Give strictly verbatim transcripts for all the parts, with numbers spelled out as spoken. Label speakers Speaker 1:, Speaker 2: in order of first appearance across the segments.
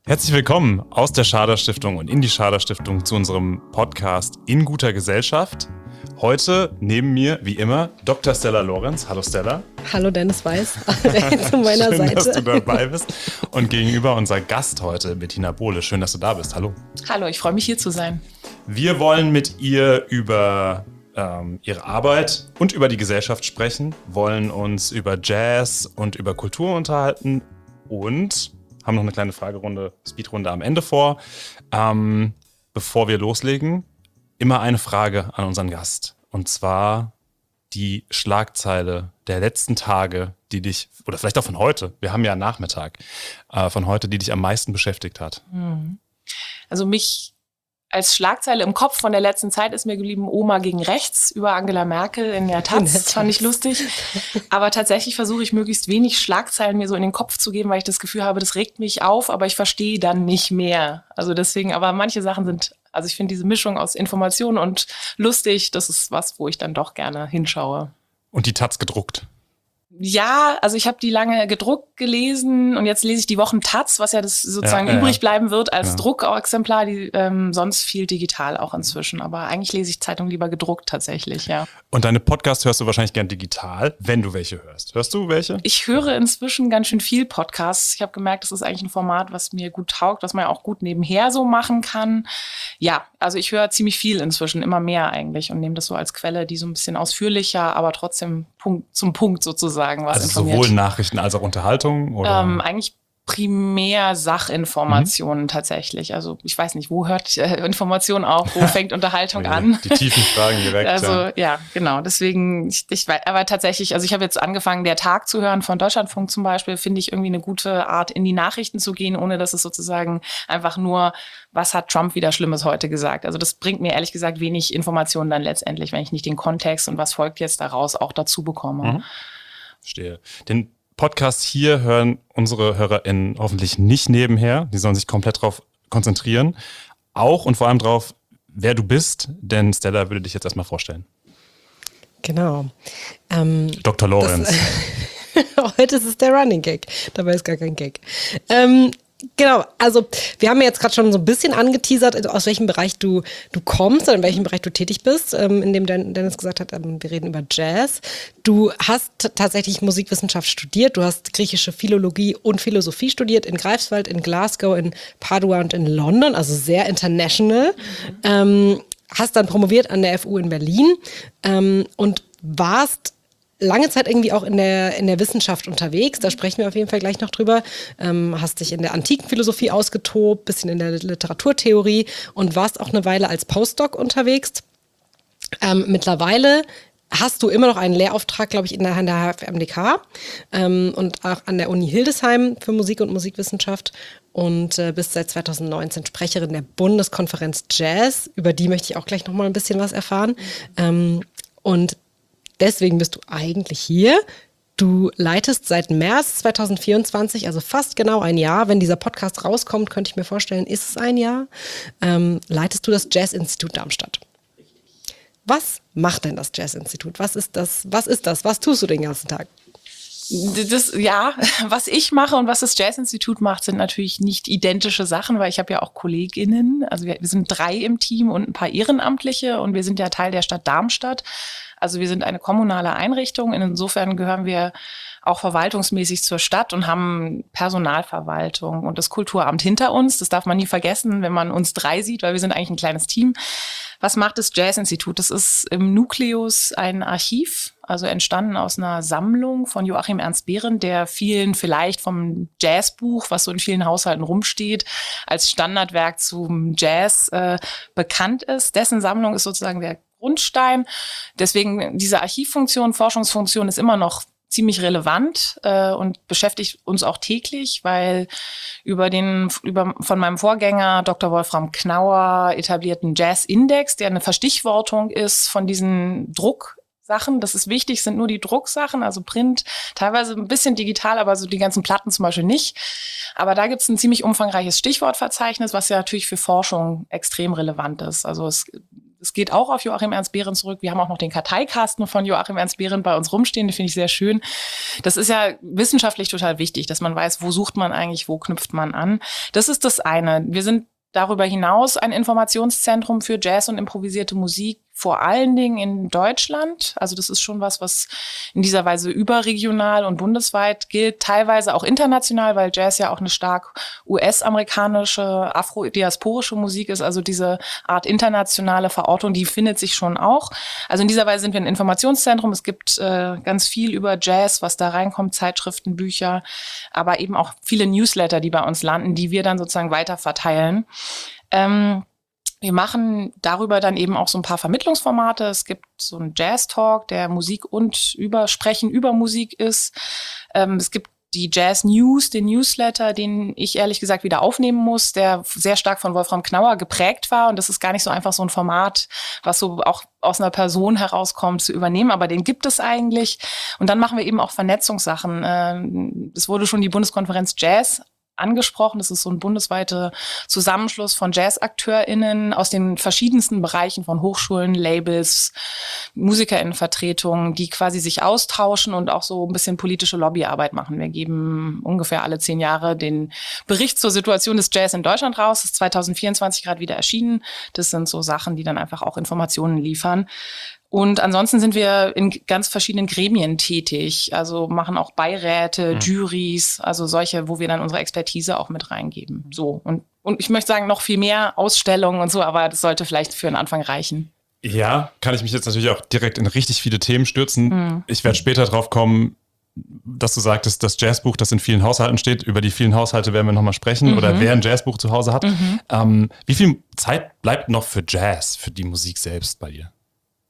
Speaker 1: Herzlich willkommen aus der Schader Stiftung und in die Schader Stiftung zu unserem Podcast In guter Gesellschaft. Heute neben mir, wie immer, Doktor Stella Lorenz. Hallo Stella.
Speaker 2: Hallo Dennis Weiß, zu meiner
Speaker 1: Schön,
Speaker 2: Seite.
Speaker 1: dass du dabei bist. Und gegenüber unser Gast heute, Bettina Bohle. Schön, dass du da bist. Hallo.
Speaker 3: Hallo, ich freue mich hier zu sein.
Speaker 1: Wir wollen mit ihr über ähm, ihre Arbeit und über die Gesellschaft sprechen, wollen uns über Jazz und über Kultur unterhalten und haben noch eine kleine Fragerunde, Speedrunde am Ende vor. Ähm, bevor wir loslegen, immer eine Frage an unseren Gast. Und zwar die Schlagzeile der letzten Tage, die dich, oder vielleicht auch von heute, wir haben ja Nachmittag, äh, von heute, die dich am meisten beschäftigt hat.
Speaker 3: Also mich als Schlagzeile im Kopf von der letzten Zeit ist mir geblieben, Oma gegen rechts über Angela Merkel in der Taz. Das fand ich lustig. Aber tatsächlich versuche ich möglichst wenig Schlagzeilen mir so in den Kopf zu geben, weil ich das Gefühl habe, das regt mich auf, aber ich verstehe dann nicht mehr. Also deswegen, aber manche Sachen sind, also ich finde diese Mischung aus Information und lustig, das ist was, wo ich dann doch gerne hinschaue.
Speaker 1: Und die Taz gedruckt.
Speaker 3: Ja, also ich habe die lange gedruckt gelesen und jetzt lese ich die Wochen Taz, was ja das sozusagen
Speaker 1: ja, ja,
Speaker 3: übrig bleiben wird als
Speaker 1: ja.
Speaker 3: Druckexemplar, die ähm, sonst viel digital auch inzwischen. Aber eigentlich lese ich Zeitung lieber gedruckt tatsächlich, ja.
Speaker 1: Und deine Podcasts hörst du wahrscheinlich gern digital, wenn du welche hörst. Hörst du welche?
Speaker 3: Ich höre inzwischen ganz schön viel Podcasts. Ich habe gemerkt, das ist eigentlich ein Format, was mir gut taugt, was man auch gut nebenher so machen kann. Ja, also ich höre ziemlich viel inzwischen, immer mehr eigentlich und nehme das so als Quelle, die so ein bisschen ausführlicher, aber trotzdem Punkt, zum Punkt sozusagen. Was
Speaker 1: also
Speaker 3: informiert.
Speaker 1: Sowohl Nachrichten als auch Unterhaltung? Oder?
Speaker 3: Ähm, eigentlich primär Sachinformationen mhm. tatsächlich. Also ich weiß nicht, wo hört äh, Information auf, wo fängt Unterhaltung an?
Speaker 1: Die tiefen Fragen direkt.
Speaker 3: Also
Speaker 1: ja,
Speaker 3: ja genau. Deswegen, ich, ich weiß, aber tatsächlich, also ich habe jetzt angefangen, der Tag zu hören von Deutschlandfunk zum Beispiel, finde ich irgendwie eine gute Art, in die Nachrichten zu gehen, ohne dass es sozusagen einfach nur, was hat Trump wieder Schlimmes heute gesagt? Also das bringt mir ehrlich gesagt wenig Informationen dann letztendlich, wenn ich nicht den Kontext und was folgt jetzt daraus auch dazu bekomme.
Speaker 1: Mhm. Verstehe. Den Podcast hier hören unsere HörerInnen hoffentlich nicht nebenher. Die sollen sich komplett darauf konzentrieren. Auch und vor allem darauf, wer du bist, denn Stella würde dich jetzt erstmal vorstellen.
Speaker 2: Genau. Ähm,
Speaker 1: Doktor Lorenz.
Speaker 2: Das, heute ist es der Running Gag. Dabei ist gar kein Gag. Ähm, Genau, also wir haben ja jetzt gerade schon so ein bisschen angeteasert, aus welchem Bereich du, du kommst oder in welchem Bereich du tätig bist, ähm, in dem Dennis gesagt hat, ähm, wir reden über Jazz. Du hast t- tatsächlich Musikwissenschaft studiert, du hast griechische Philologie und Philosophie studiert in Greifswald, in Glasgow, in Padua und in London, also sehr international. Mhm. Ähm, hast dann promoviert an der F U in Berlin ähm, und warst lange Zeit irgendwie auch in der, in der Wissenschaft unterwegs, da sprechen wir auf jeden Fall gleich noch drüber, ähm, hast dich in der antiken Philosophie ausgetobt, bisschen in der Literaturtheorie und warst auch eine Weile als Postdoc unterwegs. Ähm, mittlerweile hast du immer noch einen Lehrauftrag, glaube ich, in der, in der H F M D K ähm, und auch an der Uni Hildesheim für Musik und Musikwissenschaft und äh, bist seit zwanzig neunzehn Sprecherin der Bundeskonferenz Jazz, über die möchte ich auch gleich noch mal ein bisschen was erfahren. Ähm, und deswegen bist du eigentlich hier. Du leitest seit März zwanzig vierundzwanzig, also fast genau ein Jahr. Wenn dieser Podcast rauskommt, könnte ich mir vorstellen, ist es ein Jahr. Ähm, leitest du das Jazz-Institut Darmstadt. Was macht denn das Jazz-Institut? Was ist das? Was ist das? Was tust du den ganzen Tag?
Speaker 3: Das, ja, was ich mache und was das Jazz-Institut macht, sind natürlich nicht identische Sachen, weil ich habe ja auch KollegInnen. Also wir, wir sind drei im Team und ein paar Ehrenamtliche und wir sind ja Teil der Stadt Darmstadt. Also wir sind eine kommunale Einrichtung. Insofern gehören wir auch verwaltungsmäßig zur Stadt und haben Personalverwaltung und das Kulturamt hinter uns. Das darf man nie vergessen, wenn man uns drei sieht, weil wir sind eigentlich ein kleines Team. Was macht das Jazz-Institut? Das ist im Nukleus ein Archiv, also entstanden aus einer Sammlung von Joachim Ernst Behrendt, der vielen vielleicht vom Jazzbuch, was so in vielen Haushalten rumsteht, als Standardwerk zum Jazz äh, bekannt ist. Dessen Sammlung ist sozusagen der Grundstein. Deswegen diese Archivfunktion, Forschungsfunktion ist immer noch ziemlich relevant äh, und beschäftigt uns auch täglich, weil über den über von meinem Vorgänger Doktor Wolfram Knauer etablierten Jazz-Index, der eine Verstichwortung ist von diesen Drucksachen, das ist wichtig, sind nur die Drucksachen, also Print, teilweise ein bisschen digital, aber so die ganzen Platten zum Beispiel nicht. Aber da gibt es ein ziemlich umfangreiches Stichwortverzeichnis, was ja natürlich für Forschung extrem relevant ist. Also es es geht auch auf Joachim Ernst Behrendt zurück. Wir haben auch noch den Karteikasten von Joachim Ernst Behrendt bei uns rumstehen. Den finde ich sehr schön. Das ist ja wissenschaftlich total wichtig, dass man weiß, wo sucht man eigentlich, wo knüpft man an. Das ist das eine. Wir sind darüber hinaus ein Informationszentrum für Jazz und improvisierte Musik, vor allen Dingen in Deutschland. Also das ist schon was, was in dieser Weise überregional und bundesweit gilt, teilweise auch international, weil Jazz ja auch eine stark U S-amerikanische, afrodiasporische Musik ist. Also diese Art internationale Verortung, die findet sich schon auch. Also in dieser Weise sind wir ein Informationszentrum. Es gibt äh, ganz viel über Jazz, was da reinkommt, Zeitschriften, Bücher, aber eben auch viele Newsletter, die bei uns landen, die wir dann sozusagen weiter verteilen. Ähm, Wir machen darüber dann eben auch so ein paar Vermittlungsformate. Es gibt so einen Jazz-Talk, der Musik und über Sprechen über Musik ist. Ähm, es gibt die Jazz News, den Newsletter, den ich ehrlich gesagt wieder aufnehmen muss, der sehr stark von Wolfram Knauer geprägt war. Und das ist gar nicht so einfach so ein Format, was so auch aus einer Person herauskommt, zu übernehmen. Aber den gibt es eigentlich. Und dann machen wir eben auch Vernetzungssachen. Ähm, es wurde schon die Bundeskonferenz Jazz angesprochen. Das ist so ein bundesweiter Zusammenschluss von JazzakteurInnen aus den verschiedensten Bereichen von Hochschulen, Labels, MusikerInnenvertretungen, die quasi sich austauschen und auch so ein bisschen politische Lobbyarbeit machen. Wir geben ungefähr alle zehn Jahre den Bericht zur Situation des Jazz in Deutschland raus. Das ist zwanzig vierundzwanzig gerade wieder erschienen. Das sind so Sachen, die dann einfach auch Informationen liefern. Und ansonsten sind wir in ganz verschiedenen Gremien tätig, also machen auch Beiräte, mhm. Juries, also solche, wo wir dann unsere Expertise auch mit reingeben. So und und ich möchte sagen, noch viel mehr Ausstellungen und so, aber das sollte vielleicht für einen Anfang reichen.
Speaker 1: Ja, kann ich mich jetzt natürlich auch direkt in richtig viele Themen stürzen. Mhm. Ich werde später drauf kommen, dass du sagtest, das Jazzbuch, das in vielen Haushalten steht, über die vielen Haushalte werden wir nochmal sprechen, mhm. oder wer ein Jazzbuch zu Hause hat. Mhm. Ähm, wie viel Zeit bleibt noch für Jazz, für die Musik selbst bei dir?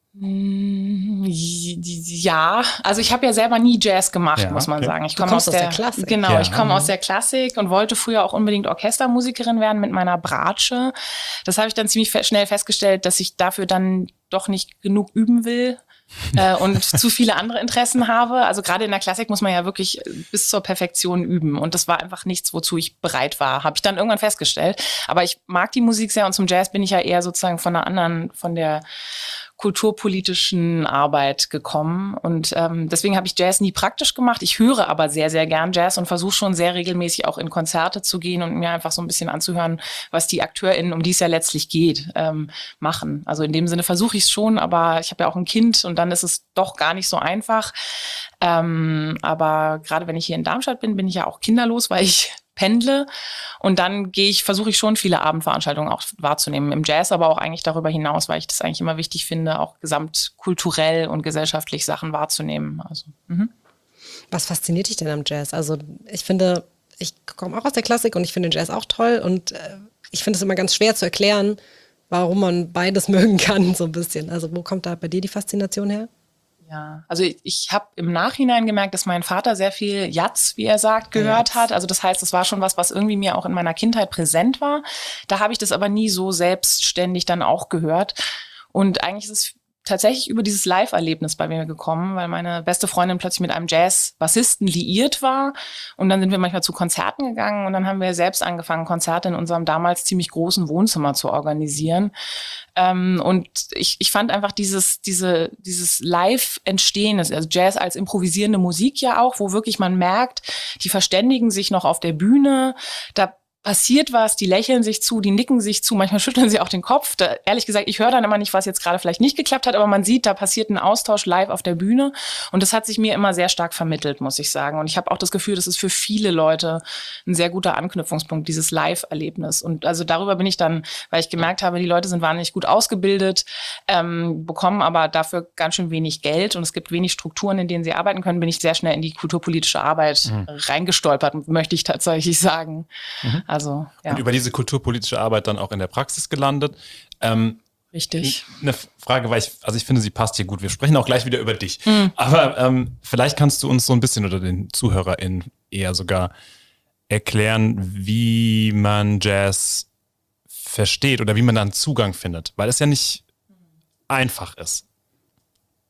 Speaker 3: Ja, also ich habe ja selber nie Jazz gemacht, ja, muss man okay. sagen. Ich komme aus, aus der, der Klassik. Genau, ja. ich komme aus der Klassik und wollte früher auch unbedingt Orchestermusikerin werden mit meiner Bratsche. Das habe ich dann ziemlich fe- schnell festgestellt, dass ich dafür dann doch nicht genug üben will. äh, und zu viele andere Interessen habe. Also gerade in der Klassik muss man ja wirklich bis zur Perfektion üben. Und das war einfach nichts, wozu ich bereit war. Habe ich dann irgendwann festgestellt. Aber ich mag die Musik sehr und zum Jazz bin ich ja eher sozusagen von einer anderen, von der kulturpolitischen Arbeit gekommen. Und ähm, deswegen habe ich Jazz nie praktisch gemacht. Ich höre aber sehr, sehr gern Jazz und versuche schon sehr regelmäßig auch in Konzerte zu gehen und mir einfach so ein bisschen anzuhören, was die AkteurInnen, um die es ja letztlich geht, ähm, machen. Also in dem Sinne versuche ich es schon, aber ich habe ja auch ein Kind und dann ist es doch gar nicht so einfach. Ähm, aber gerade wenn ich hier in Darmstadt bin, bin ich ja auch kinderlos, weil ich pendle und dann gehe ich, versuche ich schon viele Abendveranstaltungen auch wahrzunehmen im Jazz, aber auch eigentlich darüber hinaus, weil ich das eigentlich immer wichtig finde, auch gesamtkulturell und gesellschaftlich Sachen wahrzunehmen. Also, mhm.
Speaker 2: Was fasziniert dich denn am Jazz? Also ich finde, ich komme auch aus der Klassik und ich finde den Jazz auch toll und äh, ich finde es immer ganz schwer zu erklären, warum man beides mögen kann, so ein bisschen. Also wo kommt da bei dir die Faszination her?
Speaker 3: Ja, also ich, ich habe im Nachhinein gemerkt, dass mein Vater sehr viel Jazz, wie er sagt, gehört Jazz. hat. Also das heißt, es war schon was, was irgendwie mir auch in meiner Kindheit präsent war. Da habe ich das aber nie so selbstständig dann auch gehört. Und eigentlich ist es tatsächlich über dieses Live-Erlebnis bei mir gekommen, weil meine beste Freundin plötzlich mit einem Jazz-Bassisten liiert war. Und dann sind wir manchmal zu Konzerten gegangen und dann haben wir selbst angefangen, Konzerte in unserem damals ziemlich großen Wohnzimmer zu organisieren. Ähm, und ich, ich fand einfach dieses, diese, dieses Live-Entstehen, also Jazz als improvisierende Musik ja auch, wo wirklich man merkt, die verständigen sich noch auf der Bühne, da passiert was, die lächeln sich zu, die nicken sich zu, manchmal schütteln sie auch den Kopf. Da, ehrlich gesagt, ich höre dann immer nicht, was jetzt gerade vielleicht nicht geklappt hat, aber man sieht, da passiert ein Austausch live auf der Bühne und das hat sich mir immer sehr stark vermittelt, muss ich sagen. Und ich habe auch das Gefühl, das ist für viele Leute ein sehr guter Anknüpfungspunkt, dieses Live-Erlebnis. Und also darüber bin ich dann, weil ich gemerkt habe, die Leute sind wahnsinnig gut ausgebildet, ähm, bekommen aber dafür ganz schön wenig Geld und es gibt wenig Strukturen, in denen sie arbeiten können, bin ich sehr schnell in die kulturpolitische Arbeit mhm. reingestolpert, möchte ich tatsächlich sagen. Mhm. Also, ja.
Speaker 1: Und über diese kulturpolitische Arbeit dann auch in der Praxis gelandet. Ähm,
Speaker 3: Richtig.
Speaker 1: Eine Frage, weil ich, also ich finde, sie passt hier gut. Wir sprechen auch gleich wieder über dich. Mhm. Aber ähm, vielleicht kannst du uns so ein bisschen oder den ZuhörerInnen eher sogar erklären, wie man Jazz versteht oder wie man da einen Zugang findet. Weil es ja nicht einfach ist.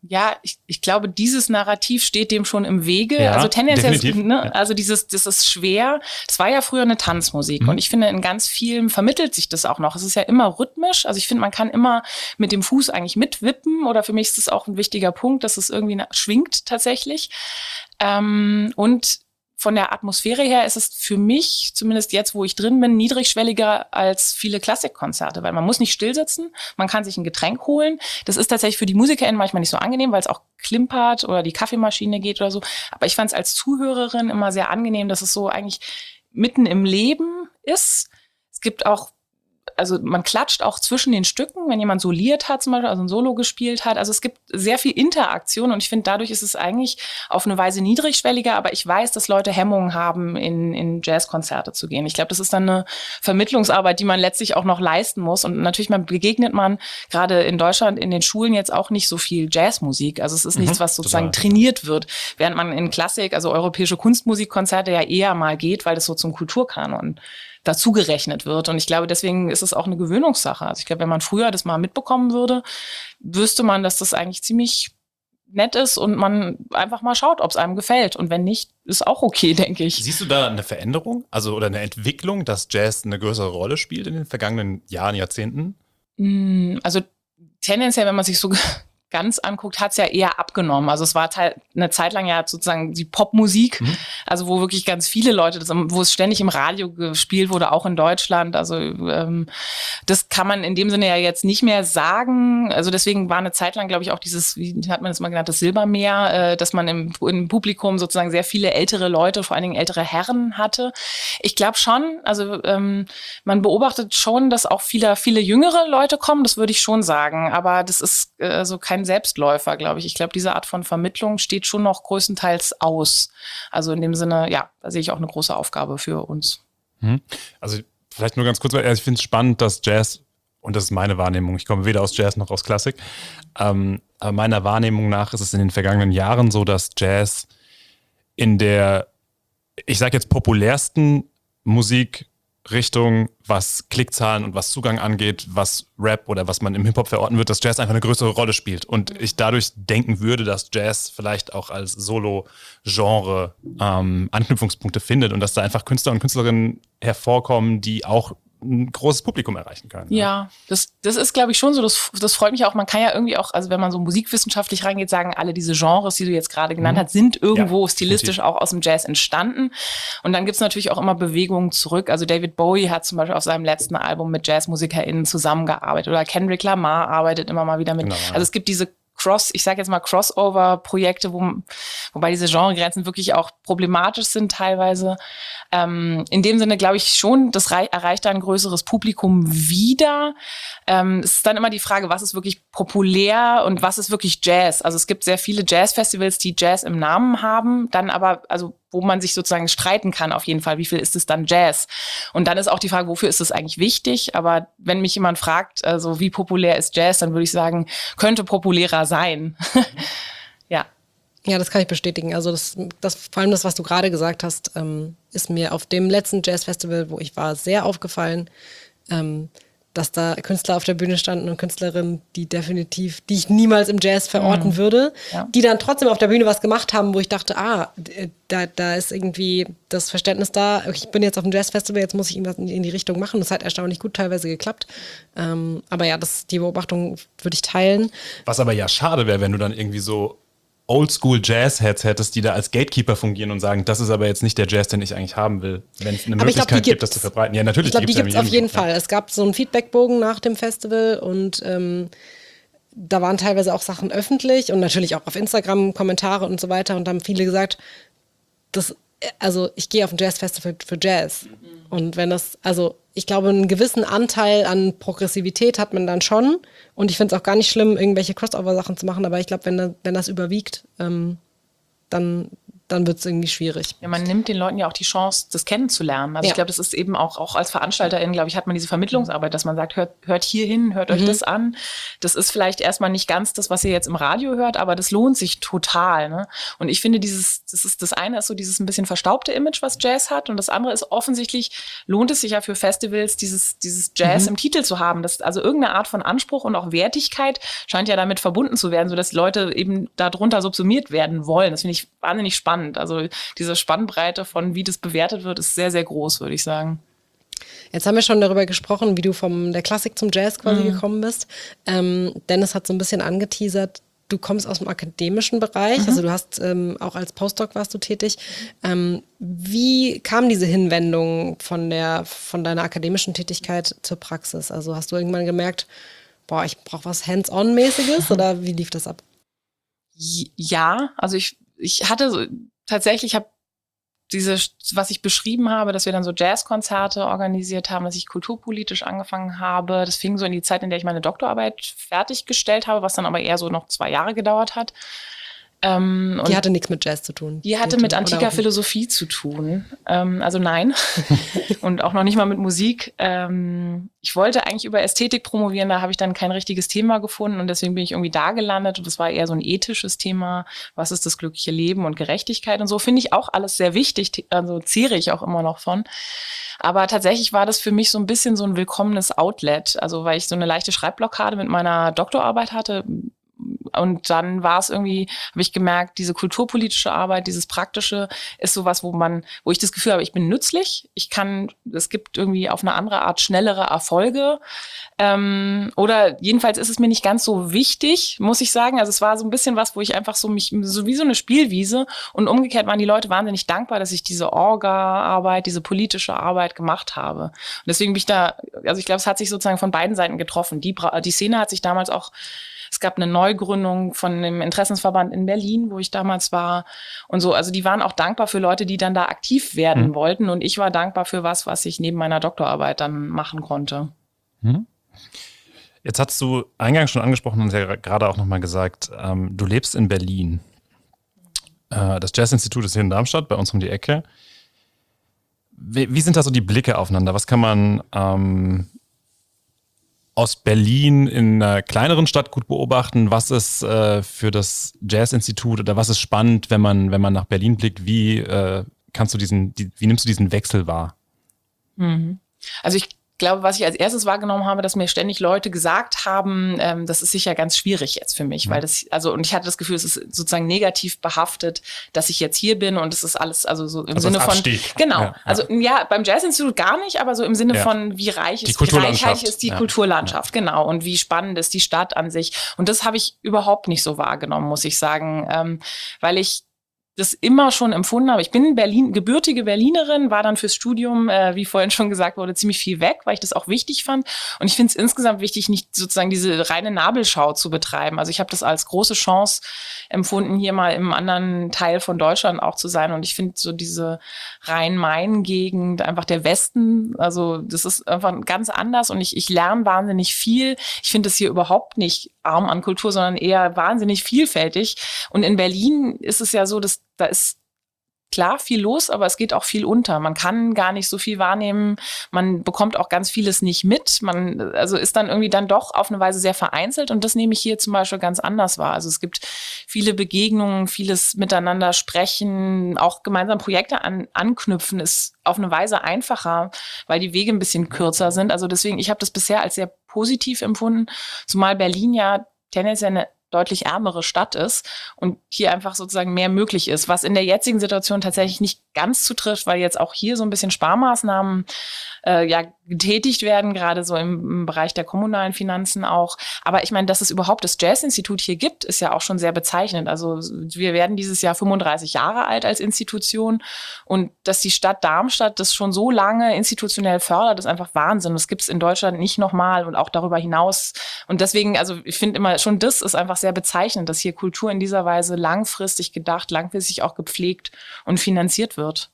Speaker 3: Ja, ich, ich glaube, dieses Narrativ steht dem schon im Wege.
Speaker 1: Ja,
Speaker 3: also tendenziell, ist, ne,
Speaker 1: ja.
Speaker 3: also dieses, das ist schwer. Es war ja früher eine Tanzmusik mhm. und ich finde, in ganz vielen vermittelt sich das auch noch. Es ist ja immer rhythmisch. Also ich finde, man kann immer mit dem Fuß eigentlich mitwippen oder für mich ist das auch ein wichtiger Punkt, dass es irgendwie schwingt tatsächlich. Ähm, und von der Atmosphäre her ist es für mich, zumindest jetzt, wo ich drin bin, niedrigschwelliger als viele Klassikkonzerte, weil man muss nicht stillsitzen, man kann sich ein Getränk holen. Das ist tatsächlich für die MusikerInnen manchmal nicht so angenehm, weil es auch klimpert oder die Kaffeemaschine geht oder so. Aber ich fand es als Zuhörerin immer sehr angenehm, dass es so eigentlich mitten im Leben ist. Es gibt auch Also man klatscht auch zwischen den Stücken, wenn jemand soliert hat zum Beispiel, also ein Solo gespielt hat. Also es gibt sehr viel Interaktion und ich finde, dadurch ist es eigentlich auf eine Weise niedrigschwelliger, aber ich weiß, dass Leute Hemmungen haben, in, in Jazzkonzerte zu gehen. Ich glaube, das ist dann eine Vermittlungsarbeit, die man letztlich auch noch leisten muss. Und natürlich man begegnet man gerade in Deutschland in den Schulen jetzt auch nicht so viel Jazzmusik. Also es ist nichts, was sozusagen total trainiert wird, während man in Klassik, also europäische Kunstmusikkonzerte ja eher mal geht, weil das so zum Kulturkanon dazu gerechnet wird. Und ich glaube, deswegen ist es auch eine Gewöhnungssache. Also ich glaube, wenn man früher das mal mitbekommen würde, wüsste man, dass das eigentlich ziemlich nett ist und man einfach mal schaut, ob es einem gefällt. Und wenn nicht, ist auch okay, denke ich.
Speaker 1: Siehst du da eine Veränderung, also oder eine Entwicklung, dass Jazz eine größere Rolle spielt in den vergangenen Jahren, Jahrzehnten?
Speaker 3: Also tendenziell, wenn man sich so ganz anguckt, hat es ja eher abgenommen. Also es war te- eine Zeit lang ja sozusagen die Popmusik, mhm. also wo wirklich ganz viele Leute, das, wo es ständig im Radio gespielt wurde, auch in Deutschland. Also ähm, das kann man in dem Sinne ja jetzt nicht mehr sagen. Also deswegen war eine Zeit lang, glaube ich, auch dieses, wie hat man das mal genannt, das Silbermeer, äh, dass man im, im Publikum sozusagen sehr viele ältere Leute, vor allen Dingen ältere Herren hatte. Ich glaube schon, also ähm, man beobachtet schon, dass auch viele, viele jüngere Leute kommen, das würde ich schon sagen. Aber das ist äh, so kein Selbstläufer, glaube ich. Ich glaube, diese Art von Vermittlung steht schon noch größtenteils aus. Also in dem Sinne, ja, da sehe ich auch eine große Aufgabe für uns.
Speaker 1: Also vielleicht nur ganz kurz, weil ich finde es spannend, dass Jazz, und das ist meine Wahrnehmung, ich komme weder aus Jazz noch aus Klassik, ähm, aber meiner Wahrnehmung nach ist es in den vergangenen Jahren so, dass Jazz in der, ich sage jetzt populärsten Musik Richtung, was Klickzahlen und was Zugang angeht, was Rap oder was man im Hip-Hop verorten wird, dass Jazz einfach eine größere Rolle spielt. Und ich dadurch denken würde, dass Jazz vielleicht auch als Solo-Genre ähm, Anknüpfungspunkte findet und dass da einfach Künstler und Künstlerinnen hervorkommen, die auch ein großes Publikum erreichen können.
Speaker 3: Ja, ja das, das ist, glaube ich, schon so. Das, das freut mich auch. Man kann ja irgendwie auch, also wenn man so musikwissenschaftlich reingeht, sagen, alle diese Genres, die du jetzt gerade genannt mhm. hast, sind irgendwo ja, stilistisch definitiv. Auch aus dem Jazz entstanden. Und dann gibt's natürlich auch immer Bewegungen zurück. Also David Bowie hat zum Beispiel auf seinem letzten Album mit JazzmusikerInnen zusammengearbeitet oder Kendrick Lamar arbeitet immer mal wieder mit. Genau, ja. Also es gibt diese Cross, ich sage jetzt mal Crossover-Projekte, wo, wobei diese Genregrenzen wirklich auch problematisch sind teilweise. Ähm, in dem Sinne glaube ich schon, das rei- erreicht da ein größeres Publikum wieder. Ähm, es ist dann immer die Frage, was ist wirklich populär und was ist wirklich Jazz? Also es gibt sehr viele Jazz-Festivals, die Jazz im Namen haben, dann aber, also wo man sich sozusagen streiten kann auf jeden Fall, wie viel ist es dann Jazz? Und dann ist auch die Frage, wofür ist es eigentlich wichtig? Aber wenn mich jemand fragt, also wie populär ist Jazz, dann würde ich sagen, könnte populärer sein. Ja.
Speaker 2: Ja, das kann ich bestätigen. Also das, das vor allem das, was du gerade gesagt hast, ähm, ist mir auf dem letzten Jazz-Festival, wo ich war, sehr aufgefallen, ähm, dass da Künstler auf der Bühne standen und Künstlerinnen, die definitiv, die ich niemals im Jazz verorten mhm. würde, ja. die dann trotzdem auf der Bühne was gemacht haben, wo ich dachte, ah, da, da ist irgendwie das Verständnis da, ich bin jetzt auf dem Jazzfestival, jetzt muss ich irgendwas in die Richtung machen. Das hat erstaunlich gut teilweise geklappt. Ähm, aber ja, das, die Beobachtung würde ich teilen.
Speaker 1: Was aber ja schade wäre, wenn du dann irgendwie so Oldschool-Jazz-Heads hättest, die da als Gatekeeper fungieren und sagen, das ist aber jetzt nicht der Jazz, den ich eigentlich haben will, wenn es eine
Speaker 2: aber
Speaker 1: Möglichkeit
Speaker 2: glaub,
Speaker 1: gibt, das zu verbreiten. Ja, natürlich.
Speaker 2: Ich glaube, die gibt es auf jeden
Speaker 1: Fall.
Speaker 2: Fall. Es gab so einen Feedbackbogen nach dem Festival und ähm, da waren teilweise auch Sachen öffentlich und natürlich auch auf Instagram Kommentare und so weiter und da haben viele gesagt, das, also ich gehe auf ein Jazzfestival für Jazz. Mhm. Und wenn das, also ich glaube, einen gewissen Anteil an Progressivität hat man dann schon. Und ich finde es auch gar nicht schlimm, irgendwelche Crossover-Sachen zu machen. Aber ich glaube, wenn, da, wenn das überwiegt, ähm, dann dann wird es irgendwie schwierig.
Speaker 3: Ja, man nimmt den Leuten ja auch die Chance, das kennenzulernen. Also
Speaker 2: ja.
Speaker 3: ich glaube, das ist eben auch, auch als VeranstalterInnen, glaube ich, hat man diese Vermittlungsarbeit, dass man sagt, hört, hört hier hin, hört euch mhm. das an. Das ist vielleicht erstmal nicht ganz das, was ihr jetzt im Radio hört, aber das lohnt sich total. Ne? Und ich finde, dieses, das ist das eine ist so dieses ein bisschen verstaubte Image, was Jazz hat. Und das andere ist offensichtlich, lohnt es sich ja für Festivals, dieses, dieses Jazz mhm. im Titel zu haben. Das, also irgendeine Art von Anspruch und auch Wertigkeit scheint ja damit verbunden zu werden, sodass Leute eben darunter subsumiert werden wollen. Das finde ich wahnsinnig spannend. Also diese Spannbreite von, wie das bewertet wird, ist sehr, sehr groß, würde ich sagen.
Speaker 2: Jetzt haben wir schon darüber gesprochen, wie du von der Klassik zum Jazz quasi mhm. gekommen bist. Ähm, Dennis hat so ein bisschen angeteasert, du kommst aus dem akademischen Bereich, mhm. also du hast ähm, auch als Postdoc warst du tätig. Ähm, wie kam diese Hinwendung von, der, von deiner akademischen Tätigkeit zur Praxis? Also hast du irgendwann gemerkt, boah, ich brauche was Hands-on-mäßiges oder wie lief das ab?
Speaker 3: Ja, also ich Ich hatte so, tatsächlich, ich habe diese, was ich beschrieben habe, dass wir dann so Jazzkonzerte organisiert haben, dass ich kulturpolitisch angefangen habe. Das fing so in die Zeit, in der ich meine Doktorarbeit fertiggestellt habe, was dann aber eher so noch zwei Jahre gedauert hat. Ähm,
Speaker 2: die hatte nichts mit Jazz zu tun.
Speaker 3: Die hatte mit antiker Philosophie zu tun. Ähm, also nein. Und auch noch nicht mal mit Musik. Ähm, ich wollte eigentlich über Ästhetik promovieren, da habe ich dann kein richtiges Thema gefunden und deswegen bin ich irgendwie da gelandet und das war eher so ein ethisches Thema. Was ist das glückliche Leben und Gerechtigkeit und so, finde ich auch alles sehr wichtig, also zehre ich auch immer noch von. Aber tatsächlich war das für mich so ein bisschen so ein willkommenes Outlet, also weil ich so eine leichte Schreibblockade mit meiner Doktorarbeit hatte. Und dann war es irgendwie, habe ich gemerkt, diese kulturpolitische Arbeit, dieses Praktische ist sowas, wo man, wo ich das Gefühl habe, ich bin nützlich, ich kann, es gibt irgendwie auf eine andere Art schnellere Erfolge. Ähm, oder jedenfalls ist es mir nicht ganz so wichtig, muss ich sagen. Also es war so ein bisschen was, wo ich einfach so mich, so wie so eine Spielwiese und umgekehrt waren die Leute wahnsinnig dankbar, dass ich diese Orga-Arbeit, diese politische Arbeit gemacht habe. Und deswegen bin ich da, also ich glaube, es hat sich sozusagen von beiden Seiten getroffen. Die, die Szene hat sich damals auch Es gab eine Neugründung von dem Interessensverband in Berlin, wo ich damals war und so. Also die waren auch dankbar für Leute, die dann da aktiv werden mhm. wollten. Und ich war dankbar für was, was ich neben meiner Doktorarbeit dann machen konnte.
Speaker 1: Mhm. Jetzt hast du eingangs schon angesprochen und ja gerade auch nochmal gesagt, ähm, du lebst in Berlin. Äh, das Jazz-Institut ist hier in Darmstadt, bei uns um die Ecke. Wie, wie sind da so die Blicke aufeinander? Was kann man ähm, aus Berlin in einer kleineren Stadt gut beobachten? Was ist äh, für das Jazz-Institut oder was ist spannend, wenn man, wenn man nach Berlin blickt? Wie äh, kannst du diesen, die, wie nimmst du diesen Wechsel wahr?
Speaker 3: Mhm. Also ich glaube, was ich als erstes wahrgenommen habe, dass mir ständig Leute gesagt haben, ähm, das ist sicher ganz schwierig jetzt für mich, mhm. weil das, also, und ich hatte das Gefühl, es ist sozusagen negativ behaftet, dass ich jetzt hier bin und es ist alles, also so im
Speaker 1: also
Speaker 3: Sinne von,
Speaker 1: Abstieg.
Speaker 3: genau,
Speaker 1: ja,
Speaker 3: also
Speaker 1: ja.
Speaker 3: ja, beim Jazzinstitut gar nicht, aber so im Sinne ja. von, wie reich ist, wie reichhaltig ist die
Speaker 1: ja.
Speaker 3: Kulturlandschaft,
Speaker 1: ja.
Speaker 3: genau, und wie spannend ist die Stadt an sich. Und das habe ich überhaupt nicht so wahrgenommen, muss ich sagen, ähm, weil ich das immer schon empfunden habe. Ich bin Berlin, gebürtige Berlinerin, war dann fürs Studium, äh, wie vorhin schon gesagt wurde, ziemlich viel weg, weil ich das auch wichtig fand. Und ich finde es insgesamt wichtig, nicht sozusagen diese reine Nabelschau zu betreiben. Also ich habe das als große Chance empfunden, hier mal im anderen Teil von Deutschland auch zu sein. Und ich finde so diese Rhein-Main-Gegend, einfach der Westen, also das ist einfach ganz anders. Und ich, ich lerne wahnsinnig viel. Ich finde es hier überhaupt nicht arm an Kultur, sondern eher wahnsinnig vielfältig. Und in Berlin ist es ja so, dass da ist klar viel los, aber es geht auch viel unter. Man kann gar nicht so viel wahrnehmen. Man bekommt auch ganz vieles nicht mit. Man also ist dann irgendwie dann doch auf eine Weise sehr vereinzelt. Und das nehme ich hier zum Beispiel ganz anders wahr. Also es gibt viele Begegnungen, vieles miteinander sprechen, auch gemeinsam Projekte an, anknüpfen ist auf eine Weise einfacher, weil die Wege ein bisschen kürzer sind. Also deswegen, ich habe das bisher als sehr positiv empfunden, zumal Berlin ja tendenziell eine deutlich ärmere Stadt ist und hier einfach sozusagen mehr möglich ist, was in der jetzigen Situation tatsächlich nicht ganz zutrifft, weil jetzt auch hier so ein bisschen Sparmaßnahmen äh, ja getätigt werden, gerade so im, im Bereich der kommunalen Finanzen auch. Aber ich meine, dass es überhaupt das Jazz-Institut hier gibt, ist ja auch schon sehr bezeichnend. Also wir werden dieses Jahr fünfunddreißig Jahre alt als Institution und dass die Stadt Darmstadt das schon so lange institutionell fördert, ist einfach Wahnsinn. Das gibt es in Deutschland nicht nochmal und auch darüber hinaus. Und deswegen, also ich finde immer, schon das ist einfach sehr bezeichnend, dass hier Kultur in dieser Weise langfristig gedacht, langfristig auch gepflegt und finanziert wird.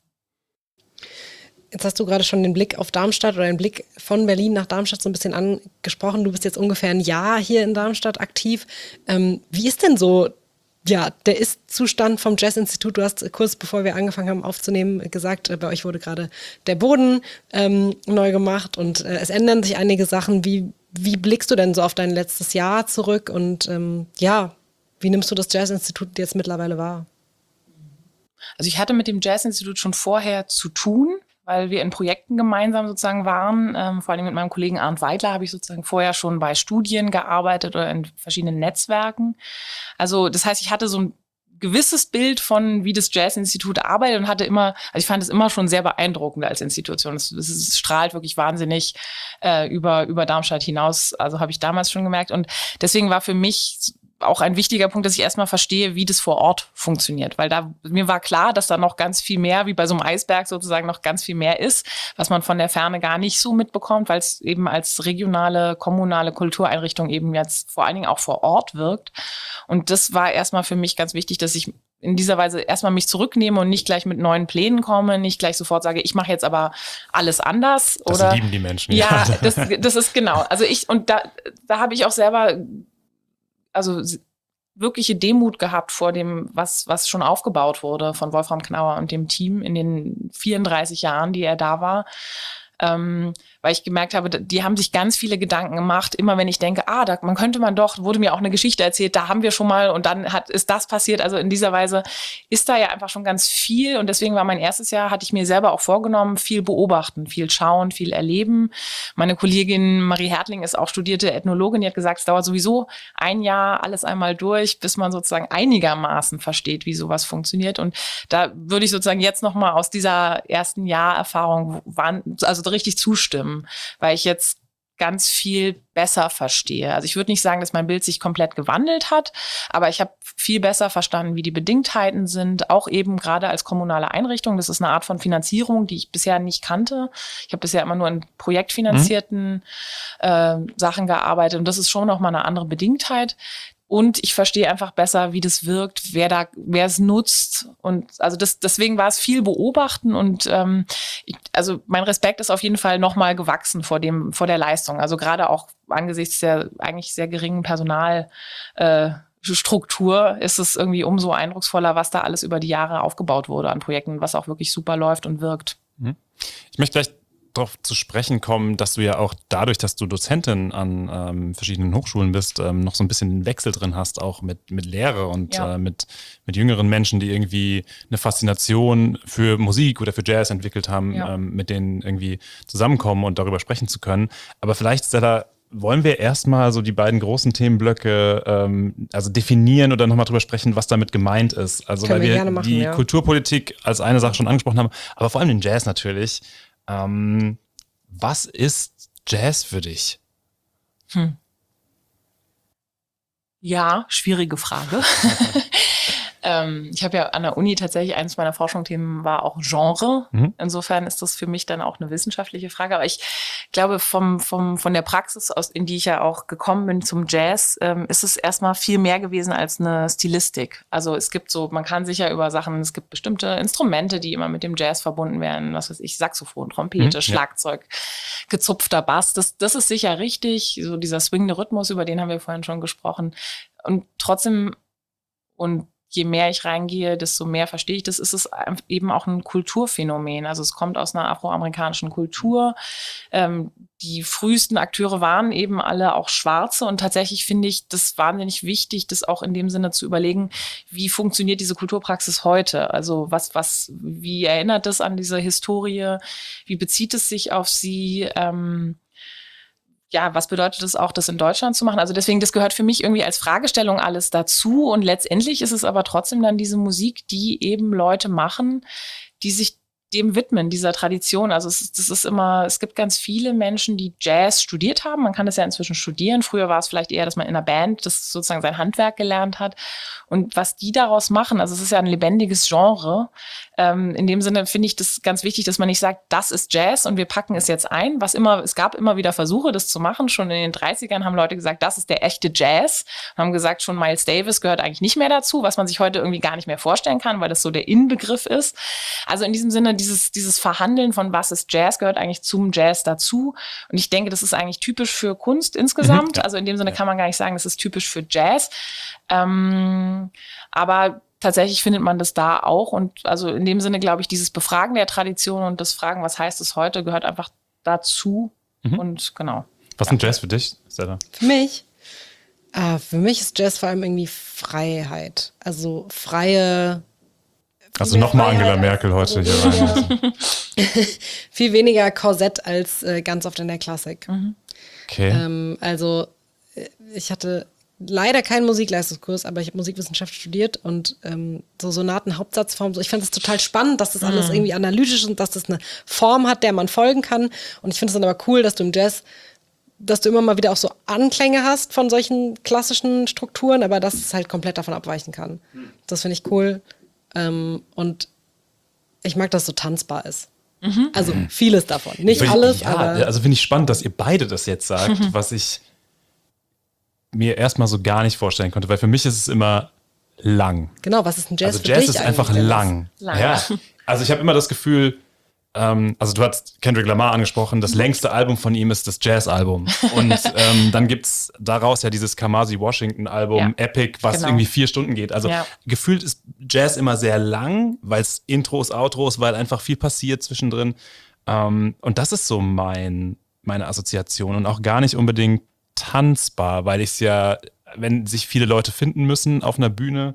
Speaker 2: Jetzt hast du gerade schon den Blick auf Darmstadt oder den Blick von Berlin nach Darmstadt so ein bisschen angesprochen. Du bist jetzt ungefähr ein Jahr hier in Darmstadt aktiv. Ähm, wie ist denn so ja, der Ist-Zustand vom Jazz-Institut, du hast kurz bevor wir angefangen haben aufzunehmen gesagt, äh, bei euch wurde gerade der Boden ähm, neu gemacht und äh, es ändern sich einige Sachen. Wie, wie blickst du denn so auf dein letztes Jahr zurück und ähm, ja, wie nimmst du das Jazz-Institut jetzt mittlerweile wahr?
Speaker 3: Also ich hatte mit dem Jazz-Institut schon vorher zu tun, weil wir in Projekten gemeinsam sozusagen waren. Ähm, vor allem mit meinem Kollegen Arndt Weidler habe ich sozusagen vorher schon bei Studien gearbeitet oder in verschiedenen Netzwerken. Also das heißt, ich hatte so ein gewisses Bild von, wie das Jazz-Institut arbeitet und hatte immer, also ich fand es immer schon sehr beeindruckend als Institution. Es, es, es strahlt wirklich wahnsinnig äh, über, über Darmstadt hinaus. Also habe ich damals schon gemerkt. Und deswegen war für mich auch ein wichtiger Punkt, dass ich erstmal verstehe, wie das vor Ort funktioniert. Weil da mir war klar, dass da noch ganz viel mehr, wie bei so einem Eisberg sozusagen, noch ganz viel mehr ist, was man von der Ferne gar nicht so mitbekommt, weil es eben als regionale, kommunale Kultureinrichtung eben jetzt vor allen Dingen auch vor Ort wirkt. Und das war erstmal für mich ganz wichtig, dass ich in dieser Weise erstmal mich zurücknehme und nicht gleich mit neuen Plänen komme, nicht gleich sofort sage, ich mache jetzt aber alles anders.
Speaker 1: Das
Speaker 3: oder
Speaker 1: lieben die Menschen.
Speaker 3: Ja, ja. Das, das ist genau. Also ich, und da, da habe ich auch selber also wirkliche Demut gehabt vor dem, was, was schon aufgebaut wurde von Wolfram Knauer und dem Team in den vierunddreißig Jahren, die er da war. Ähm, weil ich gemerkt habe, die haben sich ganz viele Gedanken gemacht. Immer wenn ich denke, ah, da man könnte man doch, wurde mir auch eine Geschichte erzählt, da haben wir schon mal und dann hat ist das passiert. Also in dieser Weise ist da ja einfach schon ganz viel und deswegen war mein erstes Jahr, hatte ich mir selber auch vorgenommen, viel beobachten, viel schauen, viel erleben. Meine Kollegin Marie Hertling ist auch studierte Ethnologin, die hat gesagt, es dauert sowieso ein Jahr alles einmal durch, bis man sozusagen einigermaßen versteht, wie sowas funktioniert. Und da würde ich sozusagen jetzt nochmal aus dieser ersten Jahrerfahrung also richtig zustimmen, weil ich jetzt ganz viel besser verstehe. Also ich würde nicht sagen, dass mein Bild sich komplett gewandelt hat, aber ich habe viel besser verstanden, wie die Bedingtheiten sind, auch eben gerade als kommunale Einrichtung. Das ist eine Art von Finanzierung, die ich bisher nicht kannte. Ich habe bisher immer nur in projektfinanzierten mhm. äh, Sachen gearbeitet und das ist schon nochmal eine andere Bedingtheit. Und ich verstehe einfach besser, wie das wirkt, wer da, wer es nutzt. Und also das, deswegen war es viel beobachten und ähm, ich, also mein Respekt ist auf jeden Fall nochmal gewachsen vor dem, vor der Leistung. Also gerade auch angesichts der eigentlich sehr geringen Personal. Äh, Struktur ist es irgendwie umso eindrucksvoller, was da alles über die Jahre aufgebaut wurde an Projekten, was auch wirklich super läuft und wirkt.
Speaker 1: Ich möchte gleich darauf zu sprechen kommen, dass du ja auch dadurch, dass du Dozentin an ähm, verschiedenen Hochschulen bist, ähm, noch so ein bisschen den Wechsel drin hast, auch mit, mit Lehre und
Speaker 3: ja.
Speaker 1: äh, mit, mit jüngeren Menschen, die irgendwie eine Faszination für Musik oder für Jazz entwickelt haben,
Speaker 3: ja.
Speaker 1: ähm, mit denen irgendwie zusammenkommen und darüber sprechen zu können. Aber vielleicht, Stella, wollen wir erstmal so die beiden großen Themenblöcke ähm, also definieren oder nochmal drüber sprechen, was damit gemeint ist. Also
Speaker 2: Können
Speaker 1: weil wir,
Speaker 2: wir machen,
Speaker 1: die
Speaker 2: ja.
Speaker 1: Kulturpolitik als eine Sache schon angesprochen haben, aber vor allem den Jazz natürlich. Ähm, was ist Jazz für dich?
Speaker 3: Hm. Ja, schwierige Frage. ähm, ich habe ja an der Uni tatsächlich, eines meiner Forschungsthemen war auch Genre. Mhm. Insofern ist das für mich dann auch eine wissenschaftliche Frage. Aber ich glaube, vom, vom, von der Praxis aus, in die ich ja auch gekommen bin zum Jazz, ähm, ist es erstmal viel mehr gewesen als eine Stilistik. Also es gibt so, man kann sicher über Sachen, es gibt bestimmte Instrumente, die immer mit dem Jazz verbunden werden. Was weiß ich, Saxophon, Trompete, mhm, Schlagzeug, ja. gezupfter Bass. Das, das ist sicher richtig. So dieser swingende Rhythmus, über den haben wir vorhin schon gesprochen. Und trotzdem, und je mehr ich reingehe, desto mehr verstehe ich, das ist es eben auch ein Kulturphänomen. Also es kommt aus einer afroamerikanischen Kultur. Ähm, die frühesten Akteure waren eben alle auch Schwarze und tatsächlich finde ich das wahnsinnig wichtig, das auch in dem Sinne zu überlegen, wie funktioniert diese Kulturpraxis heute? Also was, was, wie erinnert das an diese Historie? Wie bezieht es sich auf sie? Ähm, Ja, was bedeutet es auch, das in Deutschland zu machen? Also deswegen, das gehört für mich irgendwie als Fragestellung alles dazu. Und letztendlich ist es aber trotzdem dann diese Musik, die eben Leute machen, die sich dem widmen, dieser Tradition. Also es ist, das ist immer, es gibt ganz viele Menschen, die Jazz studiert haben. Man kann das ja inzwischen studieren. Früher war es vielleicht eher, dass man in einer Band das sozusagen sein Handwerk gelernt hat. Und was die daraus machen, also es ist ja ein lebendiges Genre. Ähm, in dem Sinne finde ich das ganz wichtig, dass man nicht sagt, das ist Jazz und wir packen es jetzt ein. Was immer, es gab immer wieder Versuche, das zu machen. Schon in den dreißigern haben Leute gesagt, das ist der echte Jazz. Und haben gesagt, schon Miles Davis gehört eigentlich nicht mehr dazu, was man sich heute irgendwie gar nicht mehr vorstellen kann, weil das so der Inbegriff ist. Also in diesem Sinne, dieses, dieses Verhandeln von was ist Jazz gehört eigentlich zum Jazz dazu. Und ich denke, das ist eigentlich typisch für Kunst insgesamt.
Speaker 1: Ja.
Speaker 3: Also in dem Sinne
Speaker 1: Ja.
Speaker 3: kann man gar nicht sagen, das ist typisch für Jazz. Ähm, aber tatsächlich findet man das da auch. Und also in dem Sinne, glaube ich, dieses Befragen der Tradition und das Fragen, was heißt es heute, gehört einfach dazu.
Speaker 1: Mhm.
Speaker 3: Und genau.
Speaker 1: Was ist denn Jazz für dich, Stella?
Speaker 2: Für mich? Ah, für mich ist Jazz vor allem irgendwie Freiheit. Also freie.
Speaker 1: Also
Speaker 2: mehr
Speaker 1: nochmal Angela
Speaker 2: Freiheit
Speaker 1: Merkel
Speaker 2: als-
Speaker 1: heute hier rein.
Speaker 2: Viel weniger Korsett als äh, ganz oft in der Klassik.
Speaker 1: Okay.
Speaker 2: Ähm, also äh, ich hatte leider keinen Musikleistungskurs, aber ich habe Musikwissenschaft studiert und ähm, so Sonaten, Hauptsatzform, so ich fand es total spannend, dass das alles irgendwie analytisch ist und dass das eine Form hat, der man folgen kann. Und ich finde es dann aber cool, dass du im Jazz, dass du immer mal wieder auch so Anklänge hast von solchen klassischen Strukturen, aber dass es halt komplett davon abweichen kann. Das finde ich cool. Ähm, und ich mag, dass es so tanzbar ist. Also vieles davon. Nicht
Speaker 1: Finde ich-
Speaker 2: alles,
Speaker 1: ja,
Speaker 2: aber
Speaker 1: also finde ich spannend, dass ihr beide das jetzt sagt, was ich mir erstmal so gar nicht vorstellen konnte, weil für mich ist es immer lang.
Speaker 2: genau, was ist ein Jazz
Speaker 1: Also
Speaker 2: für
Speaker 1: Jazz
Speaker 2: dich
Speaker 1: ist einfach
Speaker 2: eigentlich, Dennis?
Speaker 1: lang.
Speaker 3: Lang.
Speaker 1: Ja. Also ich habe immer das Gefühl, ähm, also du hast Kendrick Lamar angesprochen, das längste Album von ihm ist das Jazz-Album. Und ähm, dann gibt es daraus ja dieses Kamasi Washington-Album,
Speaker 3: Ja.
Speaker 1: Epic, was
Speaker 3: Genau.
Speaker 1: irgendwie vier Stunden geht. Also
Speaker 3: Ja.
Speaker 1: gefühlt ist Jazz immer sehr lang, weil es Intros, Outros, weil einfach viel passiert zwischendrin. Ähm, und das ist so mein, meine Assoziation und auch gar nicht unbedingt tanzbar, weil ich es ja, wenn sich viele Leute finden müssen auf einer Bühne,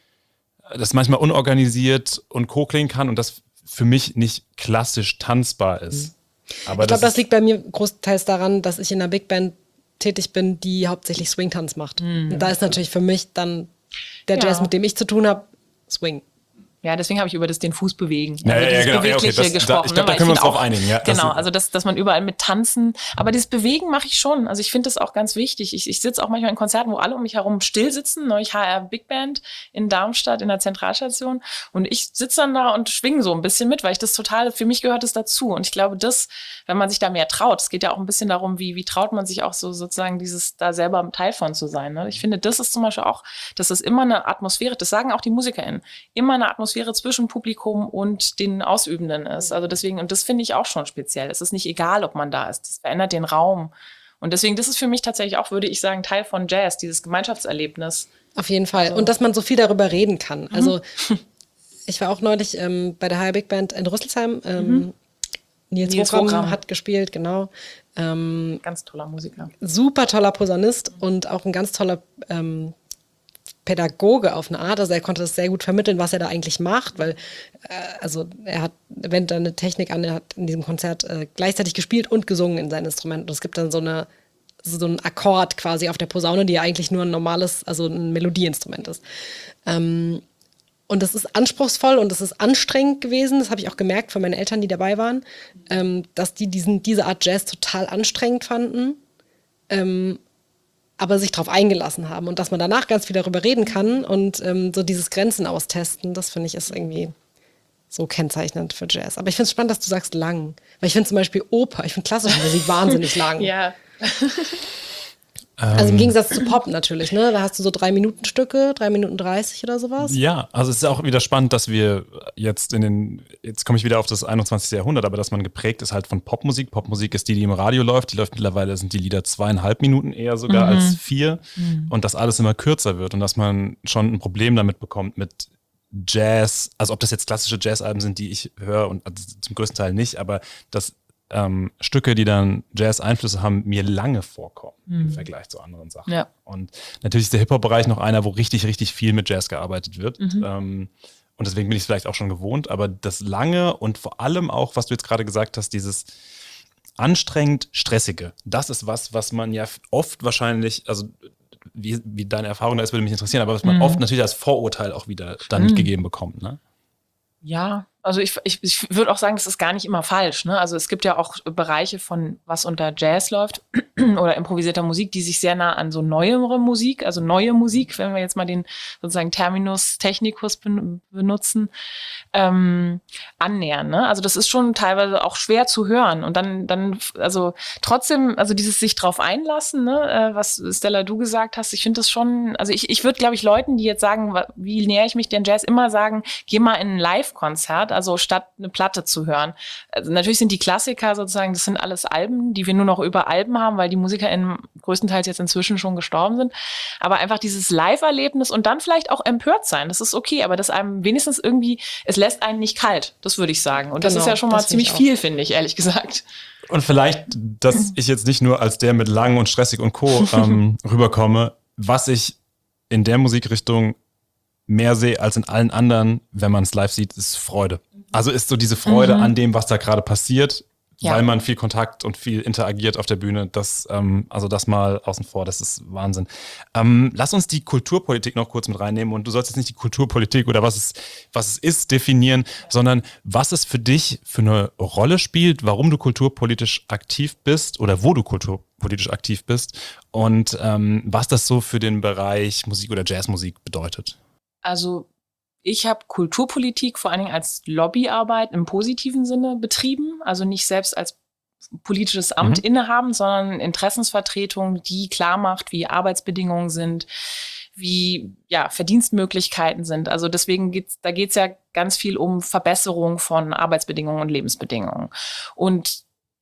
Speaker 1: das manchmal unorganisiert und co klingen kann und das für mich nicht klassisch tanzbar ist. Aber
Speaker 2: Ich glaube, das
Speaker 1: ist-
Speaker 2: liegt bei mir großteils daran, dass ich in einer Big Band tätig bin, die hauptsächlich Swing-Tanz macht. Und da ist natürlich für mich dann der
Speaker 3: Ja.
Speaker 2: Jazz, mit dem ich zu tun habe, Swing.
Speaker 3: Ja, deswegen habe ich über das den Fuß bewegen,
Speaker 1: Ja,
Speaker 3: also
Speaker 1: ja,
Speaker 3: dieses
Speaker 1: genau. Ja, okay,
Speaker 3: Bewegliche
Speaker 1: das- da-
Speaker 3: gesprochen.
Speaker 1: ich glaub, da
Speaker 3: ne? Weil
Speaker 1: können wir uns
Speaker 3: find
Speaker 1: drauf einigen, ja. Das-
Speaker 3: Genau, also dass, dass man überall mit tanzen, aber dieses Bewegen mache ich schon. Also ich finde das auch ganz wichtig. Ich, ich sitze auch manchmal in Konzerten, wo alle um mich herum still sitzen. Neulich H R Big Band in Darmstadt in der Zentralstation und ich sitze dann da und schwinge so ein bisschen mit, weil ich das total, für mich gehört es dazu. Und ich glaube, das, wenn man sich da mehr traut, es geht ja auch ein bisschen darum, wie, wie traut man sich auch so sozusagen dieses, da selber ein Teil von zu sein. Ne? Ich finde, das ist zum Beispiel auch, das ist immer eine Atmosphäre, das sagen auch die MusikerInnen, immer eine Atmosphäre zwischen Publikum und den Ausübenden ist. Also deswegen, und das finde ich auch schon speziell. Es ist nicht egal, ob man da ist. Das verändert den Raum. Und deswegen, das ist für mich tatsächlich auch, würde ich sagen, Teil von Jazz, dieses Gemeinschaftserlebnis.
Speaker 2: Auf jeden Fall. Und dass man so viel darüber reden kann. Also ich war auch neulich ähm, bei der H R Big Band in Rüsselsheim. Ähm, Nils,
Speaker 3: Nils
Speaker 2: Wokram
Speaker 3: Wokram.
Speaker 2: hat gespielt, genau. Ähm,
Speaker 3: Ganz toller Musiker.
Speaker 2: super toller Posaunist und auch ein ganz toller ähm, Pädagoge auf eine Art. Also er konnte das sehr gut vermitteln, was er da eigentlich macht, weil äh, also er hat, wendet eine Technik an, er hat in diesem Konzert äh, gleichzeitig gespielt und gesungen in seinen Instrumenten. Und es gibt dann so eine so einen Akkord quasi auf der Posaune, die ja eigentlich nur ein normales, also ein Melodieinstrument ist. Ähm, und das ist anspruchsvoll und das ist anstrengend gewesen. Das habe ich auch gemerkt von meinen Eltern, die dabei waren, ähm, dass die diesen, diese Art Jazz total anstrengend fanden. Ähm, aber sich darauf eingelassen haben und dass man danach ganz viel darüber reden kann und ähm, so dieses Grenzen austesten, das finde ich ist irgendwie so kennzeichnend für Jazz. Aber ich finde es spannend, dass du sagst lang, weil ich finde zum Beispiel Oper, ich finde klassische Musik wahnsinnig lang.
Speaker 3: Ja.
Speaker 2: Also im Gegensatz zu Pop natürlich, ne? Da hast du so drei Minuten Stücke, drei Minuten dreißig oder sowas.
Speaker 1: Ja, also es ist auch wieder spannend, dass wir jetzt in den, jetzt komme ich wieder auf das einundzwanzigste Jahrhundert, aber dass man geprägt ist halt von Popmusik. Popmusik ist die, die im Radio läuft. Die läuft mittlerweile, sind die Lieder zweieinhalb Minuten eher sogar als vier. Und dass alles immer kürzer wird und dass man schon ein Problem damit bekommt mit Jazz, also ob das jetzt klassische Jazzalben sind, die ich höre und also zum größten Teil nicht, aber dass ähm, Stücke, die dann Jazz-Einflüsse haben, mir lange vorkommen im Vergleich zu anderen Sachen.
Speaker 3: Ja.
Speaker 1: Und natürlich ist der Hip-Hop-Bereich noch einer, wo richtig, richtig viel mit Jazz gearbeitet wird. Ähm, und deswegen bin ich es vielleicht auch schon gewohnt, aber das lange und vor allem auch, was du jetzt gerade gesagt hast, dieses anstrengend Stressige, das ist was, was man ja oft wahrscheinlich, also wie, wie deine Erfahrung da ist, würde mich interessieren, aber was man oft natürlich als Vorurteil auch wieder dann mitgegeben bekommt, ne?
Speaker 3: Ja, also ich, ich, ich würde auch sagen, das ist gar nicht immer falsch. Ne? Also es gibt ja auch Bereiche von was unter Jazz läuft oder improvisierter Musik, die sich sehr nah an so neuere Musik, also neue Musik, wenn wir jetzt mal den sozusagen Terminus technicus ben, benutzen, ähm, annähern. Ne? Also das ist schon teilweise auch schwer zu hören. Und dann, dann, also trotzdem, also dieses sich drauf einlassen, ne, äh, was Stella du gesagt hast, ich finde das schon, also ich, ich würde, glaube ich, Leuten, die jetzt sagen, wa- wie näher ich mich denn Jazz, immer sagen, geh mal in ein Live-Konzert, Art, also statt eine Platte zu hören. Also natürlich sind die Klassiker sozusagen, das sind alles Alben, die wir nur noch über Alben haben, weil die MusikerInnen größtenteils jetzt inzwischen schon gestorben sind. Aber einfach dieses Live-Erlebnis und dann vielleicht auch empört sein, das ist okay, aber das einem wenigstens irgendwie, es lässt einen nicht kalt, das würde ich sagen. Und das
Speaker 2: Genau,
Speaker 3: ist ja schon mal
Speaker 2: das
Speaker 3: ziemlich
Speaker 2: finde ich
Speaker 3: viel, finde ich, ehrlich gesagt.
Speaker 1: Und vielleicht, dass ich jetzt nicht nur als der mit lang und stressig und Co. Ähm, rüberkomme, was ich in der Musikrichtung mehr sehe als in allen anderen, wenn man es live sieht, ist Freude. Also ist so diese Freude mhm. an dem, was da gerade passiert, ja. weil man viel Kontakt und viel interagiert auf der Bühne. Das, ähm, also das mal außen vor, das ist Wahnsinn. Ähm, lass uns die Kulturpolitik noch kurz mit reinnehmen und du sollst jetzt nicht die Kulturpolitik oder was es, was es ist definieren, sondern was es für dich für eine Rolle spielt, warum du kulturpolitisch aktiv bist oder wo du kulturpolitisch aktiv bist und ähm, was das so für den Bereich Musik oder Jazzmusik bedeutet.
Speaker 3: Also ich habe Kulturpolitik vor allen Dingen als Lobbyarbeit im positiven Sinne betrieben, also nicht selbst als politisches Amt mhm. innehaben, sondern Interessensvertretung, die klar macht, wie Arbeitsbedingungen sind, wie ja Verdienstmöglichkeiten sind. Also deswegen geht's, da geht's ja ganz viel um Verbesserung von Arbeitsbedingungen und Lebensbedingungen. Und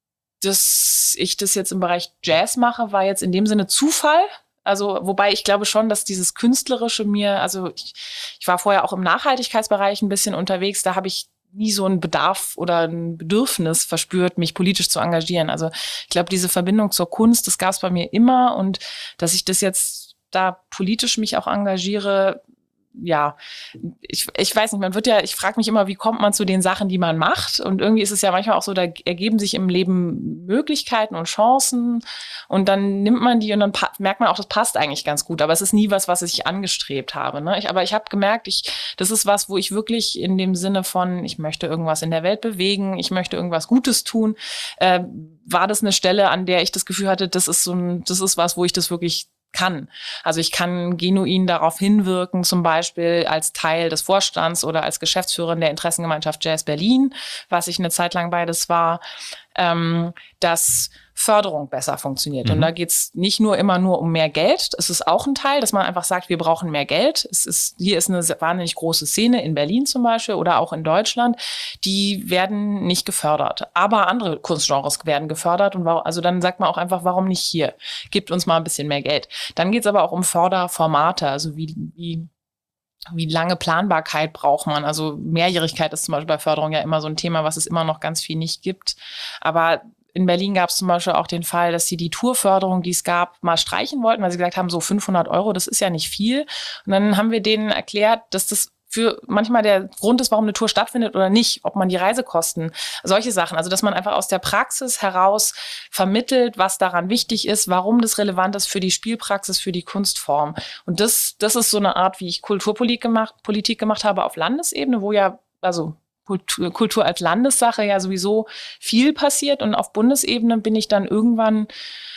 Speaker 3: dass ich das jetzt im Bereich Jazz mache, war jetzt in dem Sinne Zufall. Also, wobei ich glaube schon, dass dieses Künstlerische mir, also ich, ich war vorher auch im Nachhaltigkeitsbereich ein bisschen unterwegs, da habe ich nie so einen Bedarf oder ein Bedürfnis verspürt, mich politisch zu engagieren. Also ich glaube, diese Verbindung zur Kunst, das gab es bei mir immer und dass ich das jetzt da politisch mich auch engagiere, ja, ich, ich weiß nicht, man wird ja, ich frage mich immer, wie kommt man zu den Sachen, die man macht? Und irgendwie ist es ja manchmal auch so, da ergeben sich im Leben Möglichkeiten und Chancen und dann nimmt man die und dann pa- merkt man auch, das passt eigentlich ganz gut. Aber es ist nie was, was ich angestrebt habe. Ne? Ich, aber ich habe gemerkt, ich, das ist was, wo ich wirklich in dem Sinne von, ich möchte irgendwas in der Welt bewegen, ich möchte irgendwas Gutes tun, äh, war das eine Stelle, an der ich das Gefühl hatte, das ist so ein, das ist was, wo ich das wirklich kann. Also ich kann genuin darauf hinwirken, zum Beispiel als Teil des Vorstands oder als Geschäftsführerin der Interessengemeinschaft Jazz Berlin, was ich eine Zeit lang beides war, ähm, dass Förderung besser funktioniert. Mhm. Und da geht's nicht nur immer nur um mehr Geld. Es ist auch ein Teil, dass man einfach sagt, wir brauchen mehr Geld. Es ist, hier ist eine wahnsinnig große Szene in Berlin zum Beispiel oder auch in Deutschland. Die werden nicht gefördert. Aber andere Kunstgenres werden gefördert. Und also dann sagt man auch einfach, warum nicht hier? Gibt uns mal ein bisschen mehr Geld. Dann geht's aber auch um Förderformate. Also wie, wie Wie lange Planbarkeit braucht man? Also Mehrjährigkeit ist zum Beispiel bei Förderung ja immer so ein Thema, was es immer noch ganz viel nicht gibt. Aber in Berlin gab es zum Beispiel auch den Fall, dass sie die Tourförderung, die es gab, mal streichen wollten, weil sie gesagt haben, so fünfhundert Euro, das ist ja nicht viel. Und dann haben wir denen erklärt, dass das für manchmal der Grund ist, warum eine Tour stattfindet oder nicht, ob man die Reisekosten, solche Sachen. Also dass man einfach aus der Praxis heraus vermittelt, was daran wichtig ist, warum das relevant ist für die Spielpraxis, für die Kunstform. Und das, das ist so eine Art, wie ich Kulturpolitik gemacht, Politik gemacht habe auf Landesebene, wo ja, also Kultur, Kultur als Landessache ja sowieso viel passiert. Und auf Bundesebene bin ich dann irgendwann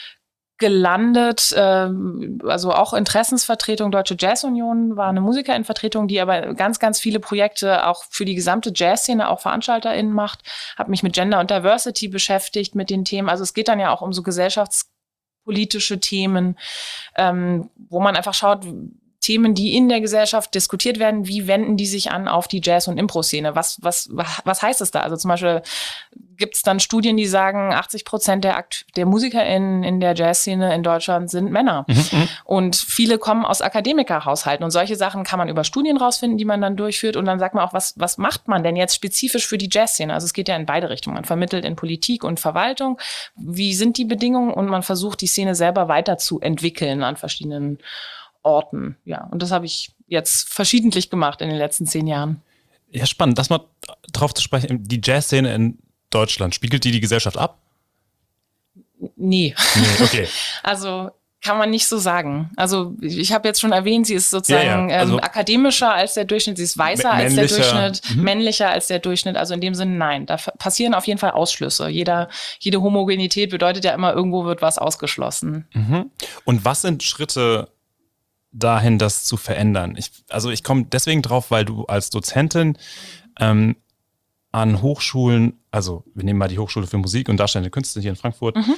Speaker 3: gelandet, äh, also auch Interessensvertretung Deutsche Jazzunion war eine Musikerinnenvertretung, die aber ganz, ganz viele Projekte auch für die gesamte Jazzszene, auch VeranstalterInnen macht. Habe mich mit Gender und Diversity beschäftigt, mit den Themen. Also es geht dann ja auch um so gesellschaftspolitische Themen, ähm, wo man einfach schaut, Themen, die in der Gesellschaft diskutiert werden, wie wenden die sich an auf die Jazz- und Impro-Szene? Was, was, was heißt es da? Also zum Beispiel gibt es dann Studien, die sagen, achtzig Prozent der, Akt- der MusikerInnen in der Jazzszene in Deutschland sind Männer. Mhm. Und viele kommen aus Akademikerhaushalten. Und solche Sachen kann man über Studien rausfinden, die man dann durchführt. Und dann sagt man auch, was, was macht man denn jetzt spezifisch für die Jazzszene? Also es geht ja in beide Richtungen. Man vermittelt in Politik und Verwaltung. Wie sind die Bedingungen? Und man versucht, die Szene selber weiterzuentwickeln an verschiedenen Orten, ja. Und das habe ich jetzt verschiedentlich gemacht in den letzten zehn Jahren.
Speaker 1: Ja, spannend. Das mal drauf zu sprechen. Die Jazzszene in Deutschland, spiegelt die die Gesellschaft ab?
Speaker 3: Nee.
Speaker 1: Nee, okay.
Speaker 3: Also kann man nicht so sagen. Also ich habe jetzt schon erwähnt, sie ist sozusagen
Speaker 1: ja, ja. Also
Speaker 3: ähm, akademischer als der Durchschnitt, sie ist weißer als der Durchschnitt, mhm. männlicher als der Durchschnitt. Also in dem Sinne nein. Da f- passieren auf jeden Fall Ausschlüsse. Jeder, jede Homogenität bedeutet ja immer, irgendwo wird was ausgeschlossen.
Speaker 1: Mhm. Und was sind Schritte dahin, das zu verändern? Ich, also ich komme deswegen drauf, weil du als Dozentin ähm, an Hochschulen, also wir nehmen mal die Hochschule für Musik und Darstellende Künste hier in Frankfurt, mhm.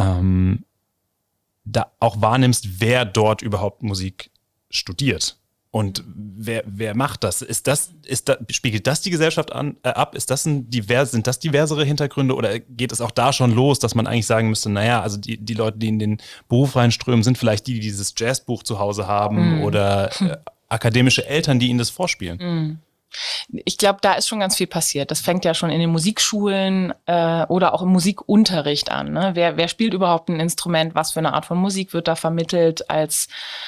Speaker 1: ähm, da auch wahrnimmst, wer dort überhaupt Musik studiert Und wer, wer macht das? Ist das, ist da, spiegelt das die Gesellschaft an, äh, ab? Ist das ein divers, sind das diversere Hintergründe oder geht es auch da schon los, dass man eigentlich sagen müsste, naja, also die, die Leute, die in den Beruf reinströmen, sind vielleicht die, die dieses Jazzbuch zu Hause haben mm. oder äh, akademische Eltern, die ihnen das vorspielen?
Speaker 3: Mm. Ich glaube, da ist schon ganz viel passiert. Das fängt ja schon in den Musikschulen äh, oder auch im Musikunterricht an. Ne? Wer, wer spielt überhaupt ein Instrument? Was für eine Art von Musik wird da vermittelt? Als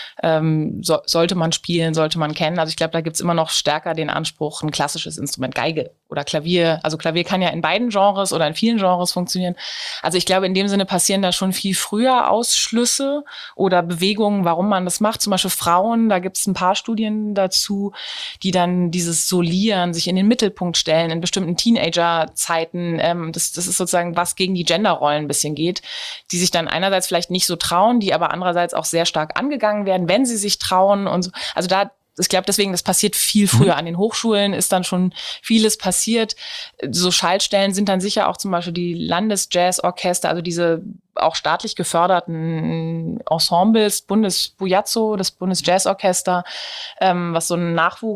Speaker 3: ähm, so, sollte man spielen, sollte man kennen? Also ich glaube, da gibt's immer noch stärker den Anspruch, ein klassisches Instrument, Geige oder Klavier. Also Klavier kann ja in beiden Genres oder in vielen Genres funktionieren. Also ich glaube, in dem Sinne passieren da schon viel früher Ausschlüsse oder Bewegungen, warum man das macht. Zum Beispiel Frauen, da gibt's ein paar Studien dazu, die dann dieses Solieren, sich in den Mittelpunkt stellen in bestimmten Teenager-Zeiten. Ähm, das, das ist sozusagen, was gegen die Genderrollen ein bisschen geht, die sich dann einerseits vielleicht nicht so trauen, die aber andererseits auch sehr stark angegangen werden, wenn sie sich trauen und so. Also da, ich glaube deswegen, das passiert viel früher. Mhm. An den Hochschulen ist dann schon vieles passiert. So Schaltstellen sind dann sicher auch zum Beispiel die Landesjazzorchester, also diese auch staatlich geförderten Ensembles, Bundesbujazzo, das Bundesjazzorchester, ähm, was so ein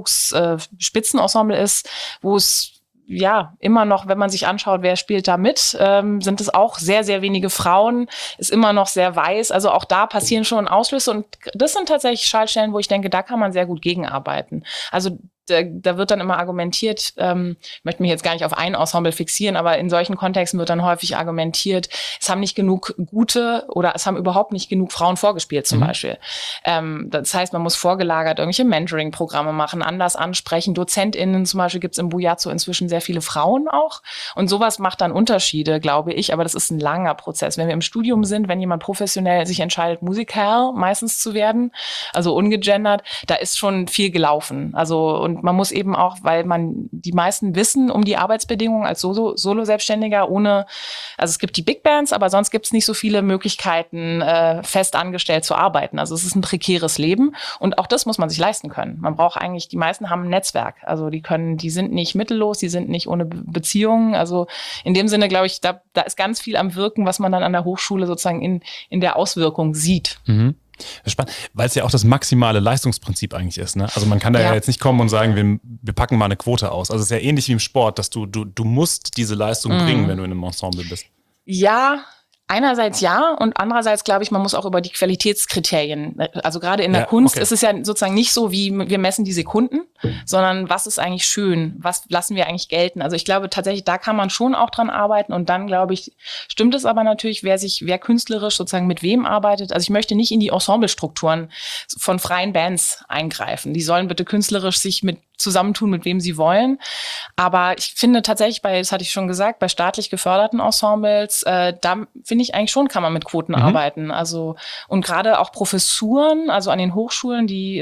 Speaker 3: Nachwuchs-Spitzenensemble äh, ist, wo es ja, immer noch, wenn man sich anschaut, wer spielt da mit, ähm, sind es auch sehr, sehr wenige Frauen, ist immer noch sehr weiß. Also auch da passieren schon Auslöse und das sind tatsächlich Schaltstellen, wo ich denke, da kann man sehr gut gegenarbeiten. Also da, da wird dann immer argumentiert, ähm, ich möchte mich jetzt gar nicht auf ein Ensemble fixieren, aber in solchen Kontexten wird dann häufig argumentiert, es haben nicht genug gute oder es haben überhaupt nicht genug Frauen vorgespielt zum mhm. Beispiel. Ähm, das heißt, man muss vorgelagert irgendwelche Mentoring-Programme machen, anders ansprechen. DozentInnen zum Beispiel gibt es im Bujazzo inzwischen sehr viele Frauen auch und sowas macht dann Unterschiede, glaube ich, aber das ist ein langer Prozess. Wenn wir im Studium sind, wenn jemand professionell sich entscheidet, Musiker meistens zu werden, also ungegendert, da ist schon viel gelaufen. Also und man muss eben auch, weil man die meisten wissen um die Arbeitsbedingungen als Solo, Solo-Selbstständiger ohne, also es gibt die Big Bands, aber sonst gibt es nicht so viele Möglichkeiten, äh, fest angestellt zu arbeiten. Also es ist ein prekäres Leben und auch das muss man sich leisten können. Man braucht eigentlich, die meisten haben ein Netzwerk. Also die können, die sind nicht mittellos, die sind nicht ohne Be- Beziehungen. Also in dem Sinne, glaube ich, da, da ist ganz viel am Wirken, was man dann an der Hochschule sozusagen in, in der Auswirkung sieht.
Speaker 1: Mhm. Spannend, weil es ja auch das maximale Leistungsprinzip eigentlich ist. Ne? Also man kann da ja. ja jetzt nicht kommen und sagen, wir, wir packen mal eine Quote aus. Also es ist ja ähnlich wie im Sport, dass du, du, du musst diese Leistung mm. bringen, wenn du in einem Ensemble bist.
Speaker 3: Ja, einerseits ja und andererseits glaube ich, man muss auch über die Qualitätskriterien, also gerade in der ja, Kunst okay. ist es ja sozusagen nicht so, wie wir messen die Sekunden, sondern was ist eigentlich schön, was lassen wir eigentlich gelten. Also ich glaube tatsächlich, da kann man schon auch dran arbeiten und dann glaube ich, stimmt es aber natürlich, wer sich, wer künstlerisch sozusagen mit wem arbeitet. Also ich möchte nicht in die Ensemblestrukturen von freien Bands eingreifen. Die sollen bitte künstlerisch sich mit zusammentun, mit wem sie wollen. Aber ich finde tatsächlich bei, das hatte ich schon gesagt, bei staatlich geförderten Ensembles, äh, da finde ich eigentlich schon, kann man mit Quoten mhm. arbeiten. Also, und gerade auch Professuren, also an den Hochschulen, die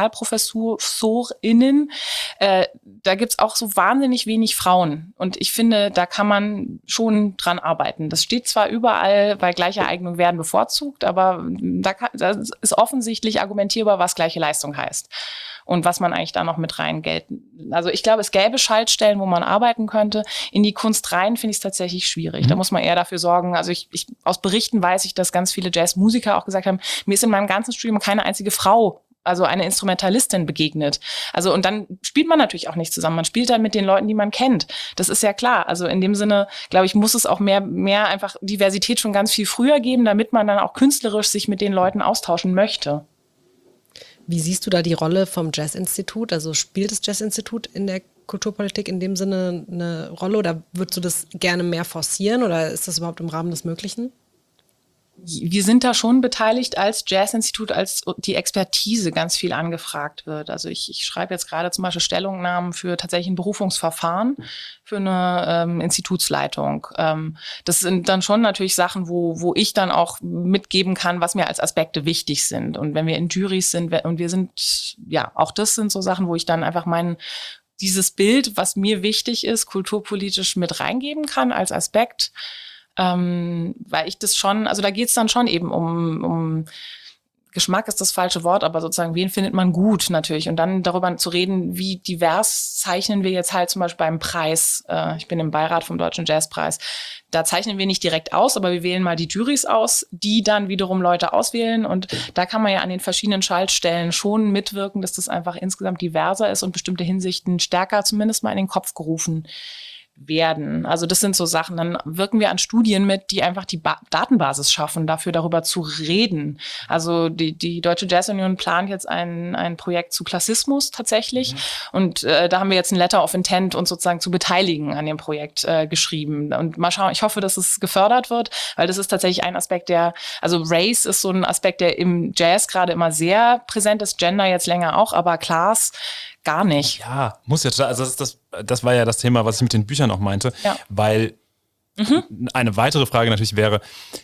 Speaker 3: InstrumentalprofessorInnen, äh, da gibt's auch so wahnsinnig wenig Frauen. Und ich finde, da kann man schon dran arbeiten. Das steht zwar überall, weil gleiche Eignung werden bevorzugt, aber da, kann, da ist offensichtlich argumentierbar, was gleiche Leistung heißt. Und was man eigentlich da noch mit rein gelten. Also ich glaube, es gäbe Schaltstellen, wo man arbeiten könnte. In die Kunst rein finde ich es tatsächlich schwierig. Mhm. Da muss man eher dafür sorgen. Also ich, ich aus Berichten weiß ich, dass ganz viele Jazzmusiker auch gesagt haben, mir ist in meinem ganzen Studium keine einzige Frau, also eine Instrumentalistin begegnet. Also und dann spielt man natürlich auch nicht zusammen. Man spielt dann mit den Leuten, die man kennt. Das ist ja klar. Also in dem Sinne, glaube ich, muss es auch mehr, mehr einfach Diversität schon ganz viel früher geben, damit man dann auch künstlerisch sich mit den Leuten austauschen möchte.
Speaker 2: Wie siehst du da die Rolle vom Jazzinstitut? Also spielt das Jazzinstitut in der Kulturpolitik in dem Sinne eine Rolle oder würdest du das gerne mehr forcieren oder ist das überhaupt im Rahmen des Möglichen?
Speaker 3: Wir sind da schon beteiligt als Jazzinstitut, als die Expertise ganz viel angefragt wird. Also ich, ich schreibe jetzt gerade zum Beispiel Stellungnahmen für tatsächlich ein Berufungsverfahren für eine ähm, Institutsleitung. Ähm, das sind dann schon natürlich Sachen, wo, wo ich dann auch mitgeben kann, was mir als Aspekte wichtig sind. Und wenn wir in Jurys sind und wir sind, ja, auch das sind so Sachen, wo ich dann einfach meinen dieses Bild, was mir wichtig ist, kulturpolitisch mit reingeben kann als Aspekt. Ähm, weil ich das schon, also da geht es dann schon eben um, um Geschmack ist das falsche Wort, aber sozusagen, wen findet man gut natürlich? Und dann darüber zu reden, wie divers zeichnen wir jetzt halt zum Beispiel beim Preis. Äh, ich bin im Beirat vom Deutschen Jazzpreis. Da zeichnen wir nicht direkt aus, aber wir wählen mal die Jurys aus, die dann wiederum Leute auswählen. Und da kann man ja an den verschiedenen Schaltstellen schon mitwirken, dass das einfach insgesamt diverser ist und bestimmte Hinsichten stärker zumindest mal in den Kopf gerufen werden. Also das sind so Sachen. Dann wirken wir an Studien mit, die einfach die ba- Datenbasis schaffen, dafür darüber zu reden. Also die, die Deutsche Jazzunion plant jetzt ein, ein Projekt zu Klassismus tatsächlich. Mhm. Und äh, da haben wir jetzt ein Letter of Intent, uns sozusagen zu beteiligen an dem Projekt äh, geschrieben. Und mal schauen, ich hoffe, dass es gefördert wird, weil das ist tatsächlich ein Aspekt, der, also Race ist so ein Aspekt, der im Jazz gerade immer sehr präsent ist, Gender jetzt länger auch, aber Class gar nicht.
Speaker 1: Ja, muss ja total. Also das, ist das, das war ja das Thema, was ich mit den Büchern auch meinte. Ja. Weil mhm. eine weitere Frage natürlich wäre,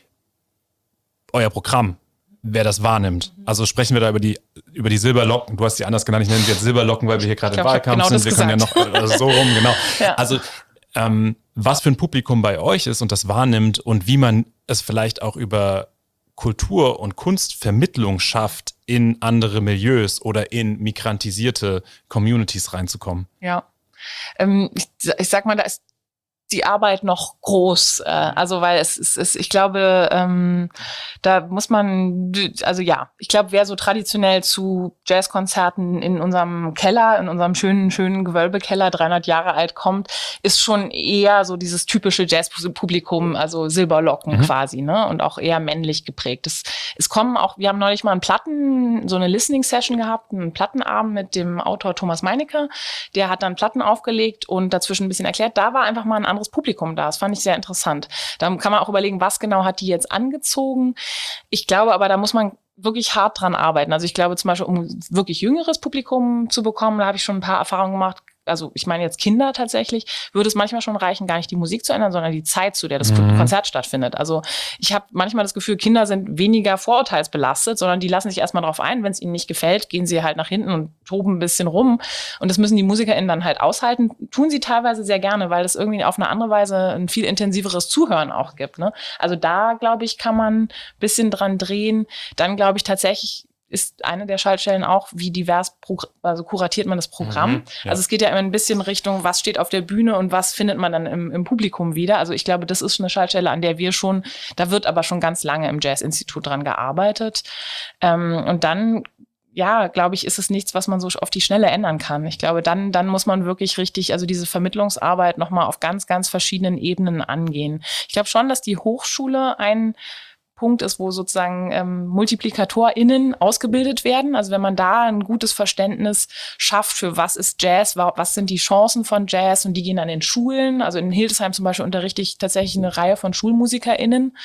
Speaker 1: euer Programm, wer das wahrnimmt. Mhm. Also sprechen wir da über die, über die Silberlocken. Du hast die anders genannt, ich nenne sie jetzt Silberlocken, weil wir hier gerade im Wahlkampf genau sind. Wir können ja noch also so rum, genau. Ja. Also ähm, was für ein Publikum bei euch ist und das wahrnimmt und wie man es vielleicht auch über Kultur- und Kunstvermittlung schafft, in andere Milieus oder in migrantisierte Communities reinzukommen.
Speaker 3: Ja, ähm, ich, ich sag mal, da ist die Arbeit noch groß. Äh, also weil es ist, es, ich glaube, ähm, da muss man, also ja, ich glaube, wer so traditionell zu Jazzkonzerten in unserem Keller, in unserem schönen, schönen Gewölbekeller, dreihundert Jahre alt kommt, ist schon eher so dieses typische Jazzpublikum, also Silberlocken mhm. quasi, ne? Und auch eher männlich geprägt. Es, es kommen auch, wir haben neulich mal einen Platten, so eine Listening-Session gehabt, einen Plattenabend mit dem Autor Thomas Meinecke. Der hat dann Platten aufgelegt und dazwischen ein bisschen erklärt. Da war einfach mal ein anderes Publikum da. Das fand ich sehr interessant. Da kann man auch überlegen, was genau hat die jetzt angezogen. Ich glaube aber, da muss man wirklich hart dran arbeiten. Also ich glaube zum Beispiel, um wirklich jüngeres Publikum zu bekommen, da habe ich schon ein paar Erfahrungen gemacht. Also ich meine jetzt Kinder tatsächlich, würde es manchmal schon reichen, gar nicht die Musik zu ändern, sondern die Zeit, zu der das mhm. Konzert stattfindet. Also ich habe manchmal das Gefühl, Kinder sind weniger vorurteilsbelastet, sondern die lassen sich erstmal drauf ein. Wenn es ihnen nicht gefällt, gehen sie halt nach hinten und toben ein bisschen rum. Und das müssen die MusikerInnen dann halt aushalten. Tun sie teilweise sehr gerne, weil es irgendwie auf eine andere Weise ein viel intensiveres Zuhören auch gibt. Ne? Also da, glaube ich, kann man ein bisschen dran drehen. Dann glaube ich tatsächlich, ist eine der Schaltstellen auch, wie divers progr- also kuratiert man das Programm. Mhm, ja. Also es geht ja immer ein bisschen Richtung, was steht auf der Bühne und was findet man dann im, im Publikum wieder. Also ich glaube, das ist eine Schaltstelle, an der wir schon, da wird aber schon ganz lange im Jazz-Institut dran gearbeitet. Ähm, und dann, ja, glaube ich, ist es nichts, was man so auf die Schnelle ändern kann. Ich glaube, dann, dann muss man wirklich richtig, also diese Vermittlungsarbeit nochmal auf ganz, ganz verschiedenen Ebenen angehen. Ich glaube schon, dass die Hochschule ein Punkt ist, wo sozusagen ähm, MultiplikatorInnen ausgebildet werden. Also wenn man da ein gutes Verständnis schafft für was ist Jazz, was sind die Chancen von Jazz und die gehen dann in Schulen. Also in Hildesheim zum Beispiel unterrichte ich tatsächlich eine Reihe von SchulmusikerInnen.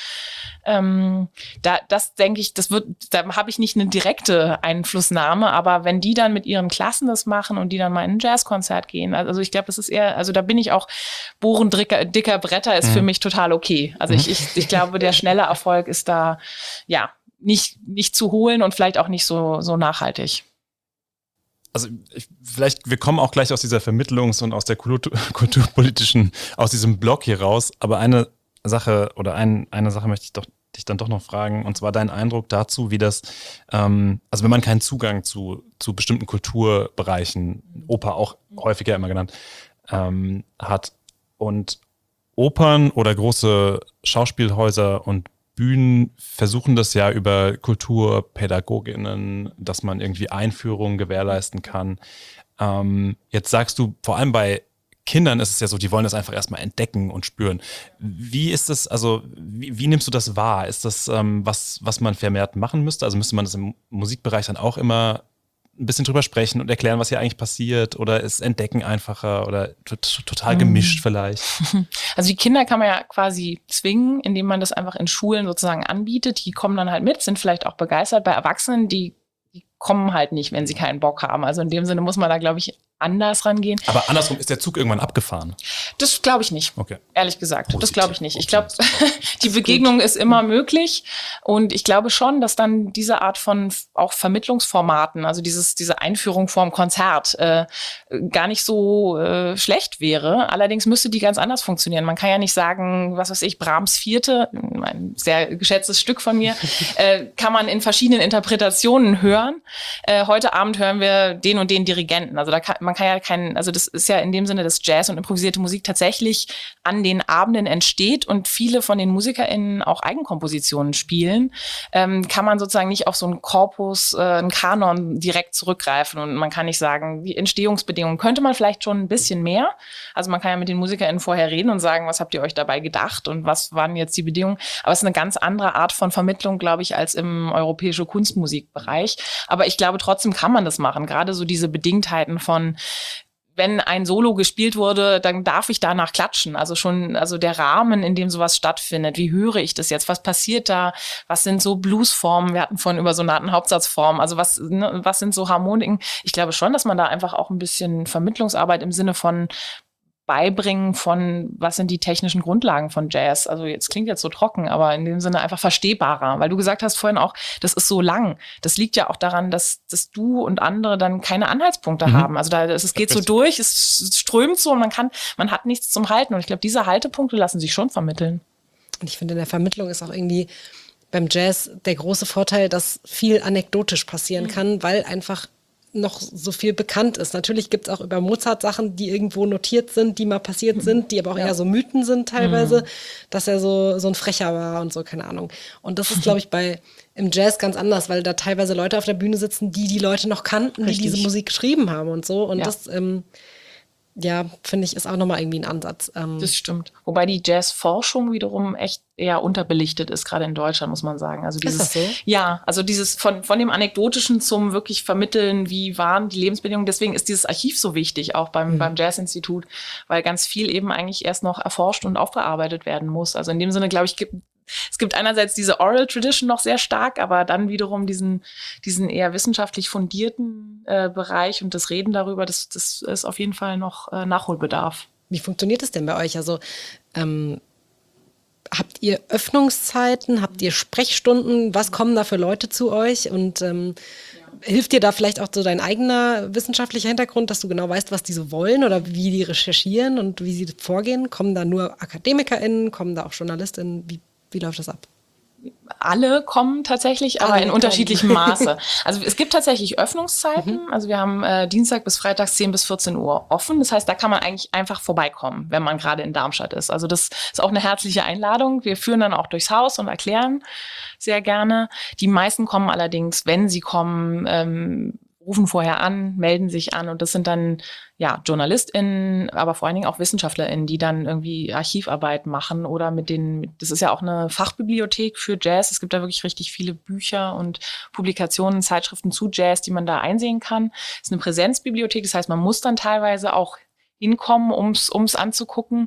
Speaker 3: Ähm, da, das denke ich, das wird, da habe ich nicht eine direkte Einflussnahme, aber wenn die dann mit ihren Klassen das machen und die dann mal in ein Jazzkonzert gehen, also ich glaube, das ist eher, also da bin ich auch, bohren dicker, dicker Bretter ist mhm. für mich total okay. Also mhm. ich, ich, ich glaube, der schnelle Erfolg ist da, ja, nicht, nicht zu holen und vielleicht auch nicht so, so nachhaltig.
Speaker 1: Also ich, vielleicht, wir kommen auch gleich aus dieser Vermittlungs- und aus der Kultur, kulturpolitischen, aus diesem Block hier raus, aber eine Sache oder ein, eine Sache möchte ich doch dich dann doch noch fragen, und zwar dein Eindruck dazu, wie das, ähm, also wenn man keinen Zugang zu, zu bestimmten Kulturbereichen, Oper auch häufiger immer genannt, ähm, hat und Opern oder große Schauspielhäuser und Bühnen versuchen das ja über Kulturpädagoginnen, dass man irgendwie Einführungen gewährleisten kann. Ähm, jetzt sagst du, vor allem bei Kindern ist es ja so, die wollen das einfach erstmal entdecken und spüren. Wie ist das, also wie, wie nimmst du das wahr? Ist das ähm, was, was man vermehrt machen müsste? Also müsste man das im Musikbereich dann auch immer ein bisschen drüber sprechen und erklären, was hier eigentlich passiert, oder ist Entdecken einfacher oder t- total gemischt vielleicht?
Speaker 3: Also die Kinder kann man ja quasi zwingen, indem man das einfach in Schulen sozusagen anbietet. Die kommen dann halt mit, sind vielleicht auch begeistert. Bei Erwachsenen, die, die kommen halt nicht, wenn sie keinen Bock haben. Also in dem Sinne muss man da, glaube ich, anders rangehen.
Speaker 1: Aber andersrum ist der Zug irgendwann abgefahren.
Speaker 3: Das glaube ich nicht,
Speaker 1: okay.
Speaker 3: ehrlich gesagt. Positiv. Das glaube ich nicht. Ich glaube, die
Speaker 2: ist
Speaker 3: Begegnung
Speaker 2: gut.
Speaker 3: ist immer möglich. Und ich glaube schon, dass dann diese Art von auch Vermittlungsformaten, also dieses, diese Einführung vorm Konzert, äh, gar nicht so äh, schlecht wäre. Allerdings müsste die ganz anders funktionieren. Man kann ja nicht sagen, was weiß ich, Brahms Vierte, ein sehr geschätztes Stück von mir, äh, kann man in verschiedenen Interpretationen hören. Äh, heute Abend hören wir den und den Dirigenten. Also da kann, man kann ja keinen, also das ist ja in dem Sinne, dass Jazz und improvisierte Musik tatsächlich an den Abenden entsteht und viele von den MusikerInnen auch Eigenkompositionen spielen, ähm, kann man sozusagen nicht auf so einen Korpus, äh, einen Kanon direkt zurückgreifen und man kann nicht sagen, die Entstehungsbedingungen könnte man vielleicht schon ein bisschen mehr. Also man kann ja mit den MusikerInnen vorher reden und sagen, was habt ihr euch dabei gedacht und was waren jetzt die Bedingungen. Aber es ist eine ganz andere Art von Vermittlung, glaube ich, als im europäischen Kunstmusikbereich. Aber ich glaube, trotzdem kann man das machen. Gerade so diese Bedingtheiten von, wenn ein Solo gespielt wurde, dann darf ich danach klatschen. Also schon, also der Rahmen, in dem sowas stattfindet. Wie höre ich das jetzt? Was passiert da? Was sind so Bluesformen? Wir hatten vorhin über Sonaten Hauptsatzformen. Also was, ne, was sind so Harmoniken? Ich glaube schon, dass man da einfach auch ein bisschen Vermittlungsarbeit im Sinne von Beibringen von, was sind die technischen Grundlagen von Jazz. Also jetzt klingt jetzt so trocken, aber in dem Sinne einfach verstehbarer. Weil du gesagt hast vorhin auch, das ist so lang. Das liegt ja auch daran, dass, dass du und andere dann keine Anhaltspunkte mhm. haben. Also da, es, es geht so durch, es strömt so und man kann, man hat nichts zum Halten. Und ich glaube, diese Haltepunkte lassen sich schon vermitteln.
Speaker 2: Und ich finde, in der Vermittlung ist auch irgendwie beim Jazz der große Vorteil, dass viel anekdotisch passieren mhm. kann, weil einfach noch so viel bekannt ist. Natürlich gibt es auch über Mozart Sachen, die irgendwo notiert sind, die mal passiert mhm. sind, die aber auch ja. eher so Mythen sind teilweise, mhm. dass er so, so ein Frecher war und so, keine Ahnung. Und das ist, glaube ich, bei im Jazz ganz anders, weil da teilweise Leute auf der Bühne sitzen, die die Leute noch kannten, Richtig. die diese Musik geschrieben haben und so. Und ja. das, ähm, ja, finde ich, ist auch nochmal irgendwie ein Ansatz. Ähm
Speaker 3: das stimmt. Wobei die Jazzforschung wiederum echt eher unterbelichtet ist, gerade in Deutschland, muss man sagen. Also dieses,
Speaker 2: ist das so?
Speaker 3: Ja, also dieses von, von dem Anekdotischen zum wirklich Vermitteln, wie waren die Lebensbedingungen. Deswegen ist dieses Archiv so wichtig, auch beim, mhm. beim Jazzinstitut, weil ganz viel eben eigentlich erst noch erforscht und aufgearbeitet werden muss. Also in dem Sinne, glaube ich, gibt es gibt einerseits diese Oral Tradition noch sehr stark, aber dann wiederum diesen, diesen eher wissenschaftlich fundierten äh, Bereich und das Reden darüber, das, das ist auf jeden Fall noch äh, Nachholbedarf.
Speaker 2: Wie funktioniert das denn bei euch? Also ähm, habt ihr Öffnungszeiten, habt ihr Sprechstunden? Was kommen da für Leute zu euch? Und ähm, ja. hilft dir da vielleicht auch so dein eigener wissenschaftlicher Hintergrund, dass du genau weißt, was die so wollen oder wie die recherchieren und wie sie vorgehen? Kommen da nur AkademikerInnen, kommen da auch JournalistInnen? Wie Wie läuft das ab?
Speaker 3: Alle kommen tatsächlich, aber Alle in unterschiedlichem Maße. Also es gibt tatsächlich Öffnungszeiten. Mhm. Also wir haben äh, Dienstag bis Freitag zehn bis vierzehn Uhr offen. Das heißt, da kann man eigentlich einfach vorbeikommen, wenn man gerade in Darmstadt ist. Also das ist auch eine herzliche Einladung. Wir führen dann auch durchs Haus und erklären sehr gerne. Die meisten kommen allerdings, wenn sie kommen, ähm, rufen vorher an, melden sich an und das sind dann ja JournalistInnen, aber vor allen Dingen auch WissenschaftlerInnen, die dann irgendwie Archivarbeit machen oder mit den, das ist ja auch eine Fachbibliothek für Jazz. Es gibt da wirklich richtig viele Bücher und Publikationen, Zeitschriften zu Jazz, die man da einsehen kann. Es ist eine Präsenzbibliothek, das heißt, man muss dann teilweise auch hinkommen, ums ums anzugucken.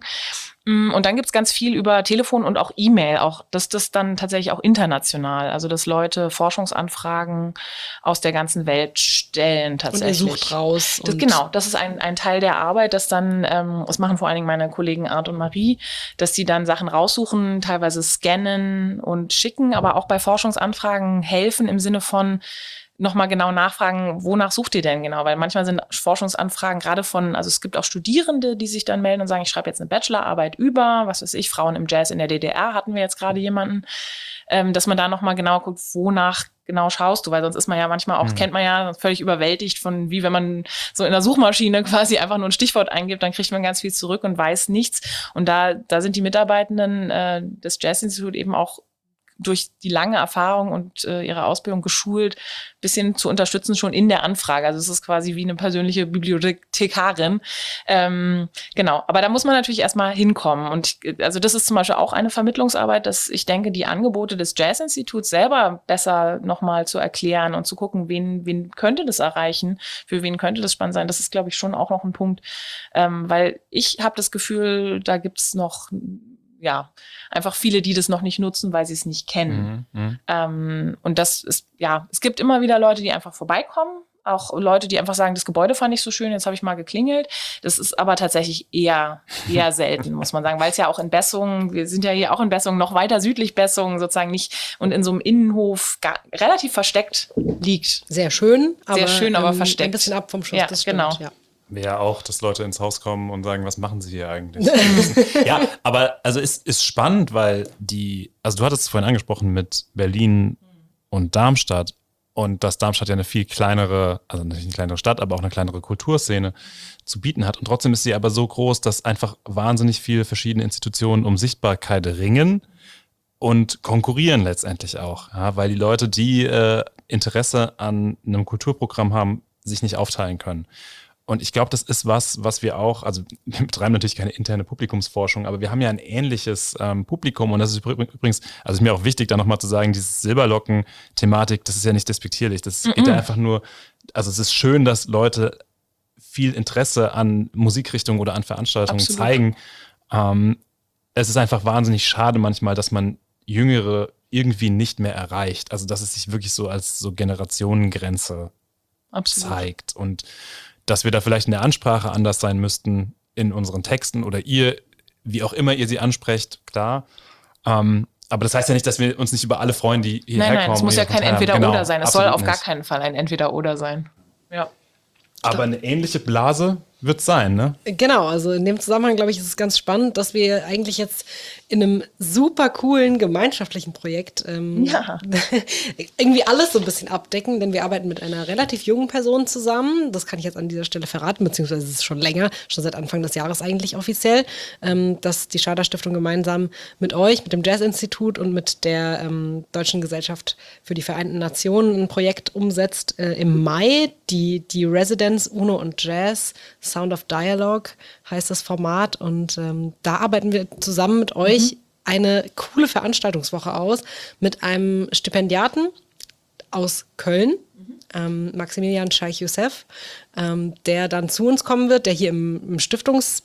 Speaker 3: Und dann gibt's ganz viel über Telefon und auch E-Mail, auch das das dann tatsächlich auch international, also dass Leute Forschungsanfragen aus der ganzen Welt stellen tatsächlich.
Speaker 2: Und ihr sucht raus.
Speaker 3: Das,
Speaker 2: und
Speaker 3: genau, das ist ein ein Teil der Arbeit, dass dann, ähm, das machen vor allen Dingen meine Kollegen Arndt und Marie, dass die dann Sachen raussuchen, teilweise scannen und schicken, aber auch bei Forschungsanfragen helfen im Sinne von nochmal genau nachfragen, wonach sucht ihr denn genau? Weil manchmal sind Forschungsanfragen gerade von, also es gibt auch Studierende, die sich dann melden und sagen, ich schreibe jetzt eine Bachelorarbeit über, was weiß ich, Frauen im Jazz in der D D R hatten wir jetzt gerade jemanden, ähm, dass man da nochmal genau guckt, wonach genau schaust du, weil sonst ist man ja manchmal auch, mhm. kennt man ja, völlig überwältigt von, wie wenn man so in der Suchmaschine quasi einfach nur ein Stichwort eingibt, dann kriegt man ganz viel zurück und weiß nichts. Und da, da sind die Mitarbeitenden äh, des Jazzinstituts eben auch durch die lange Erfahrung und äh, ihre Ausbildung geschult, bisschen zu unterstützen schon in der Anfrage. Also es ist quasi wie eine persönliche Bibliothekarin. Ähm, genau, aber da muss man natürlich erstmal hinkommen. Und also das ist zum Beispiel auch eine Vermittlungsarbeit, dass ich denke, die Angebote des Jazzinstituts selber besser nochmal zu erklären und zu gucken, wen, wen könnte das erreichen, für wen könnte das spannend sein. Das ist, glaube ich, schon auch noch ein Punkt, ähm, weil ich habe das Gefühl, da gibt's noch ja, einfach viele, die das noch nicht nutzen, weil sie es nicht kennen. Mhm, ähm, und das ist, ja, es gibt immer wieder Leute, die einfach vorbeikommen, auch Leute, die einfach sagen, das Gebäude fand ich so schön, jetzt habe ich mal geklingelt. Das ist aber tatsächlich eher, eher selten, muss man sagen, weil es ja auch in Bessungen, wir sind ja hier auch in Bessungen, noch weiter südlich Bessungen sozusagen nicht und in so einem Innenhof gar, relativ versteckt liegt.
Speaker 2: Sehr schön, aber,
Speaker 3: Sehr schön, aber
Speaker 2: ähm,
Speaker 3: versteckt.
Speaker 2: ein bisschen ab vom Schuss,
Speaker 3: Ja,
Speaker 2: das stimmt.
Speaker 3: genau.
Speaker 2: Ja.
Speaker 1: Wäre auch, dass Leute ins Haus kommen und sagen, was machen sie hier eigentlich? Ja, aber also es ist spannend, weil die, also du hattest es vorhin angesprochen mit Berlin und Darmstadt und dass Darmstadt ja eine viel kleinere, also nicht eine kleinere Stadt, aber auch eine kleinere Kulturszene zu bieten hat. Und trotzdem ist sie aber so groß, dass einfach wahnsinnig viele verschiedene Institutionen um Sichtbarkeit ringen und konkurrieren letztendlich auch. Ja, weil die Leute, die äh, Interesse an einem Kulturprogramm haben, sich nicht aufteilen können. Und ich glaube, das ist was, was wir auch, also wir betreiben natürlich keine interne Publikumsforschung, aber wir haben ja ein ähnliches ähm, Publikum und das ist übrigens, also ist mir auch wichtig, da nochmal zu sagen, diese Silberlocken-Thematik, das ist ja nicht despektierlich, das mm-mm. geht ja einfach nur, also es ist schön, dass Leute viel Interesse an Musikrichtungen oder an Veranstaltungen Absolut. zeigen. Ähm, es ist einfach wahnsinnig schade manchmal, dass man Jüngere irgendwie nicht mehr erreicht, also dass es sich wirklich so als so Generationengrenze Absolut. zeigt und dass wir da vielleicht in der Ansprache anders sein müssten in unseren Texten oder ihr, wie auch immer ihr sie ansprecht, klar. Ähm, aber das heißt ja nicht, dass wir uns nicht über alle freuen, die hierher
Speaker 3: nein,
Speaker 1: kommen.
Speaker 3: Nein, es muss ja kein Entweder-Oder genau, sein. Es soll auf
Speaker 1: nicht.
Speaker 3: gar keinen Fall ein Entweder-Oder sein. Ja.
Speaker 1: Aber eine ähnliche Blase wird es sein, ne?
Speaker 2: Genau, also in dem Zusammenhang, glaube ich, ist es ganz spannend, dass wir eigentlich jetzt in einem super coolen gemeinschaftlichen Projekt ähm, ja. irgendwie alles so ein bisschen abdecken, denn wir arbeiten mit einer relativ jungen Person zusammen. Das kann ich jetzt an dieser Stelle verraten, beziehungsweise es ist schon länger, schon seit Anfang des Jahres eigentlich offiziell, ähm, dass die Schader Stiftung gemeinsam mit euch, mit dem Jazz-Institut und mit der ähm, Deutschen Gesellschaft für die Vereinten Nationen ein Projekt umsetzt äh, im Mai, die, die Residence UNO und Jazz Sound of Dialogue heißt das Format und ähm, da arbeiten wir zusammen mit euch mhm. eine coole Veranstaltungswoche aus mit einem Stipendiaten aus Köln, mhm. ähm, Maximilian Scheich Youssef, ähm, der dann zu uns kommen wird, der hier im, im Stiftungshaus,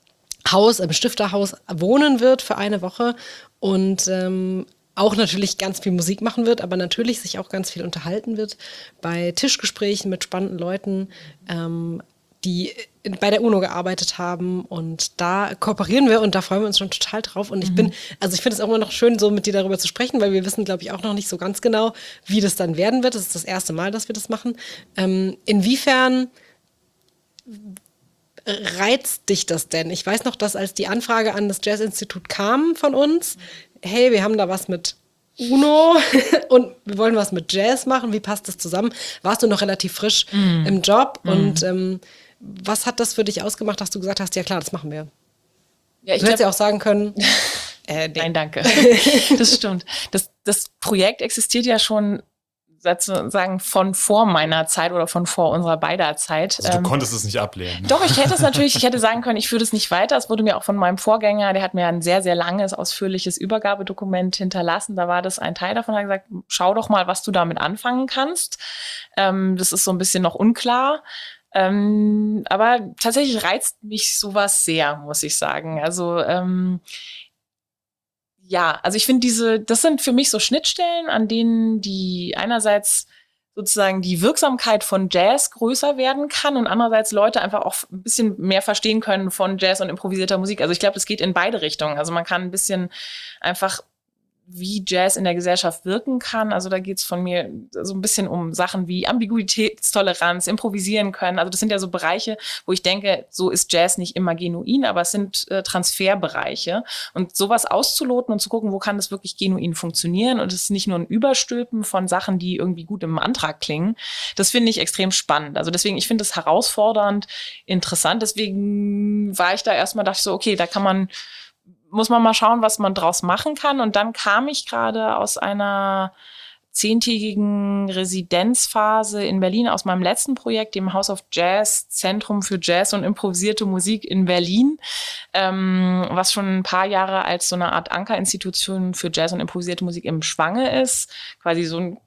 Speaker 2: im Stifterhaus wohnen wird für eine Woche und ähm, auch natürlich ganz viel Musik machen wird, aber natürlich sich auch ganz viel unterhalten wird bei Tischgesprächen mit spannenden Leuten, ähm, die bei der UNO gearbeitet haben und da kooperieren wir und da freuen wir uns schon total drauf und ich mhm. bin, also ich finde es auch immer noch schön, so mit dir darüber zu sprechen, weil wir wissen, glaube ich, auch noch nicht so ganz genau, wie das dann werden wird. Das ist das erste Mal, dass wir das machen. Ähm, inwiefern reizt dich das denn? Ich weiß noch, dass als die Anfrage an das Jazz-Institut kam von uns, hey, wir haben da was mit UNO und wir wollen was mit Jazz machen, wie passt das zusammen? Warst du noch relativ frisch mm. im Job mm. und ähm, was hat das für dich ausgemacht, dass du gesagt hast, ja klar, das machen wir? Ja, ich du hättest ja auch sagen können,
Speaker 3: äh, nee. Nein, danke. Das stimmt. Das, das Projekt existiert ja schon sozusagen von vor meiner Zeit oder von vor unserer beider Zeit.
Speaker 1: Also du ähm, konntest es nicht ablehnen.
Speaker 3: Doch, ich hätte es natürlich, ich hätte sagen können, ich führe das nicht weiter. Es wurde mir auch von meinem Vorgänger, der hat mir ein sehr, sehr langes, ausführliches Übergabedokument hinterlassen. Da war das ein Teil davon, er hat gesagt, schau doch mal, was du damit anfangen kannst. Ähm, das ist so ein bisschen noch unklar. Ähm, aber tatsächlich reizt mich sowas sehr, muss ich sagen. Also ähm, ja, also ich finde diese, das sind für mich so Schnittstellen, an denen die einerseits sozusagen die Wirksamkeit von Jazz größer werden kann und andererseits Leute einfach auch ein bisschen mehr verstehen können von Jazz und improvisierter Musik. Also ich glaube, das geht in beide Richtungen. Also man kann ein bisschen einfach wie Jazz in der Gesellschaft wirken kann. Also da geht's von mir so ein bisschen um Sachen wie Ambiguitätstoleranz, improvisieren können. Also das sind ja so Bereiche, wo ich denke, so ist Jazz nicht immer genuin, aber es sind äh, Transferbereiche. Und sowas auszuloten und zu gucken, wo kann das wirklich genuin funktionieren und es ist nicht nur ein Überstülpen von Sachen, die irgendwie gut im Antrag klingen, das finde ich extrem spannend. Also deswegen, ich finde es herausfordernd, interessant. Deswegen war ich da erstmal, dachte ich so, okay, da kann man muss man mal schauen, was man draus machen kann. Und dann kam ich gerade aus einer zehntägigen Residenzphase in Berlin, aus meinem letzten Projekt, dem House of Jazz, Zentrum für Jazz und improvisierte Musik in Berlin, ähm, was schon ein paar Jahre als so eine Art Ankerinstitution für Jazz und improvisierte Musik im Schwange ist. Quasi so ein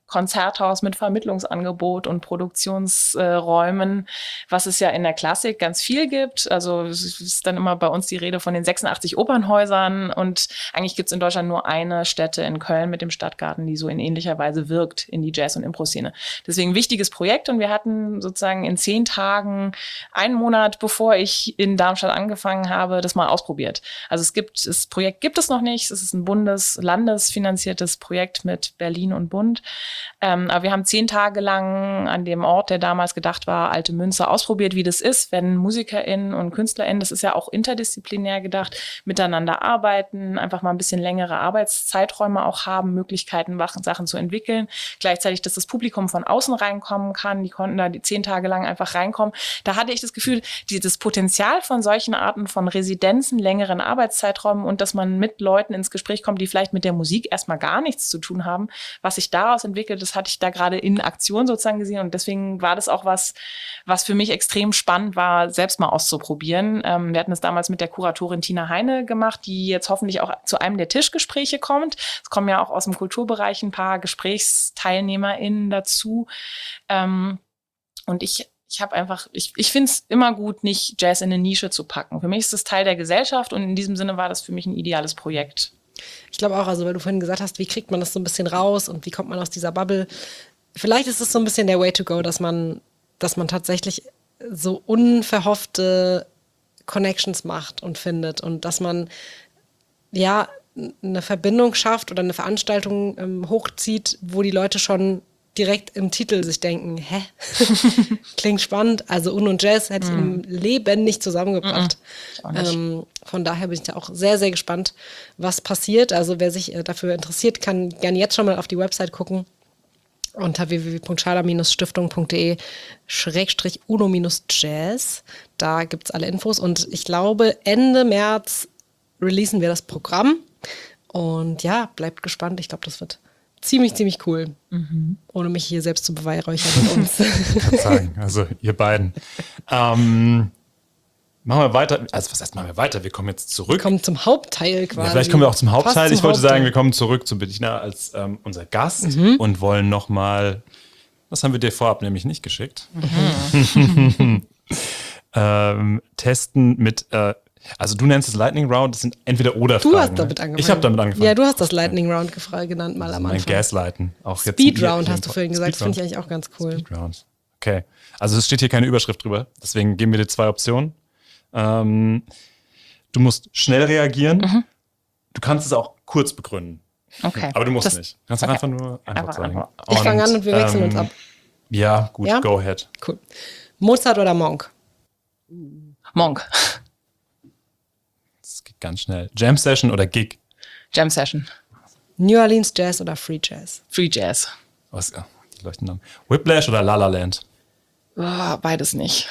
Speaker 3: Konzerthaus mit Vermittlungsangebot und Produktionsräumen, äh, was es ja in der Klassik ganz viel gibt. Also es ist dann immer bei uns die Rede von den sechsundachtzig Opernhäusern und eigentlich gibt es in Deutschland nur eine Stätte in Köln mit dem Stadtgarten, die so in ähnlicher Weise wirkt in die Jazz- und Impro-Szene. Deswegen ein wichtiges Projekt und wir hatten sozusagen in zehn Tagen, einen Monat bevor ich in Darmstadt angefangen habe, das mal ausprobiert. Also es gibt, das Projekt gibt es noch nicht, es ist ein bundes-landesfinanziertes Projekt mit Berlin und Bund. Ähm, aber wir haben zehn Tage lang an dem Ort, der damals gedacht war, Alte Münze, ausprobiert, wie das ist, wenn MusikerInnen und KünstlerInnen, das ist ja auch interdisziplinär gedacht, miteinander arbeiten, einfach mal ein bisschen längere Arbeitszeiträume auch haben, Möglichkeiten, Sachen zu entwickeln. Gleichzeitig, dass das Publikum von außen reinkommen kann. Die konnten da die zehn Tage lang einfach reinkommen. Da hatte ich das Gefühl, die, das Potenzial von solchen Arten von Residenzen, längeren Arbeitszeiträumen und dass man mit Leuten ins Gespräch kommt, die vielleicht mit der Musik erstmal gar nichts zu tun haben, was sich daraus entwickelt, das hatte ich da gerade in Aktion sozusagen gesehen und deswegen war das auch was, was für mich extrem spannend war, selbst mal auszuprobieren. Ähm, wir hatten es damals mit der Kuratorin Tina Heine gemacht, die jetzt hoffentlich auch zu einem der Tischgespräche kommt. Es kommen ja auch aus dem Kulturbereich ein paar GesprächsteilnehmerInnen dazu. Ähm, und ich Ich habe einfach, ich, ich finde es immer gut, nicht Jazz in eine Nische zu packen. Für mich ist das Teil der Gesellschaft und in diesem Sinne war das für mich ein ideales Projekt.
Speaker 2: Ich glaube auch, also weil du vorhin gesagt hast, wie kriegt man das so ein bisschen raus und wie kommt man aus dieser Bubble? Vielleicht ist es so ein bisschen der Way to go, dass man, dass man tatsächlich so unverhoffte Connections macht und findet und dass man ja eine Verbindung schafft oder eine Veranstaltung ähm, hochzieht, wo die Leute schon direkt im Titel sich denken, hä? Klingt spannend. Also Un und Jazz hätte ich mm. im Leben nicht zusammengebracht.
Speaker 3: Mm. Nicht.
Speaker 2: Ähm, von daher bin ich da auch sehr, sehr gespannt, was passiert. Also wer sich äh, dafür interessiert, kann gerne jetzt schon mal auf die Website gucken. Unter w w w punkt schala stiftung punkt de schrägstrich uno jazz. Da gibt es alle Infos. Und ich glaube, Ende März releasen wir das Programm. Und ja, bleibt gespannt. Ich glaube, das wird ziemlich, ziemlich cool. Mhm. Ohne mich hier selbst zu beweihräuchern mit uns.
Speaker 1: Ich kann sagen, also ihr beiden. Ähm, machen wir weiter. Also was heißt machen wir weiter? Wir kommen jetzt zurück. Wir
Speaker 2: kommen zum Hauptteil quasi.
Speaker 1: Ja, vielleicht kommen wir auch zum Hauptteil.
Speaker 2: Fast
Speaker 1: ich
Speaker 2: zum
Speaker 1: wollte
Speaker 2: Hauptteil.
Speaker 1: sagen, wir kommen zurück zu Bettina als ähm, unser Gast mhm. und wollen nochmal, das haben wir dir vorab nämlich nicht geschickt, mhm. ähm, testen mit äh, also du nennst es Lightning Round, das sind entweder oder Fragen.
Speaker 2: Du hast damit angefangen.
Speaker 1: Ich habe damit angefangen.
Speaker 2: Ja, du hast das Lightning Round gefra- genannt mal am Anfang.
Speaker 1: Mein Gaslighten. Auch jetzt
Speaker 2: Speed
Speaker 1: hier,
Speaker 2: Round
Speaker 1: hier
Speaker 2: hast du vorhin gesagt, das finde ich eigentlich auch ganz cool.
Speaker 1: Speed Round. Okay, also es steht hier keine Überschrift drüber, deswegen geben wir dir zwei Optionen. Ähm, du musst schnell reagieren, mhm. du kannst es auch kurz begründen.
Speaker 3: Okay.
Speaker 1: Aber du musst
Speaker 3: das,
Speaker 1: nicht. Du kannst okay. einfach nur Antwort einfach sagen.
Speaker 2: Einfach. Ich fange an und wir wechseln ähm, uns ab.
Speaker 1: Ja, gut, ja? Go ahead.
Speaker 2: Cool. Mozart oder Monk?
Speaker 3: Monk.
Speaker 1: Das geht ganz schnell. Jam Session oder Gig?
Speaker 3: Jam Session.
Speaker 2: New Orleans Jazz oder Free Jazz?
Speaker 3: Free Jazz.
Speaker 1: Was? Ja, die leuchten dann. Whiplash oder La La Land?
Speaker 3: Oh, beides nicht.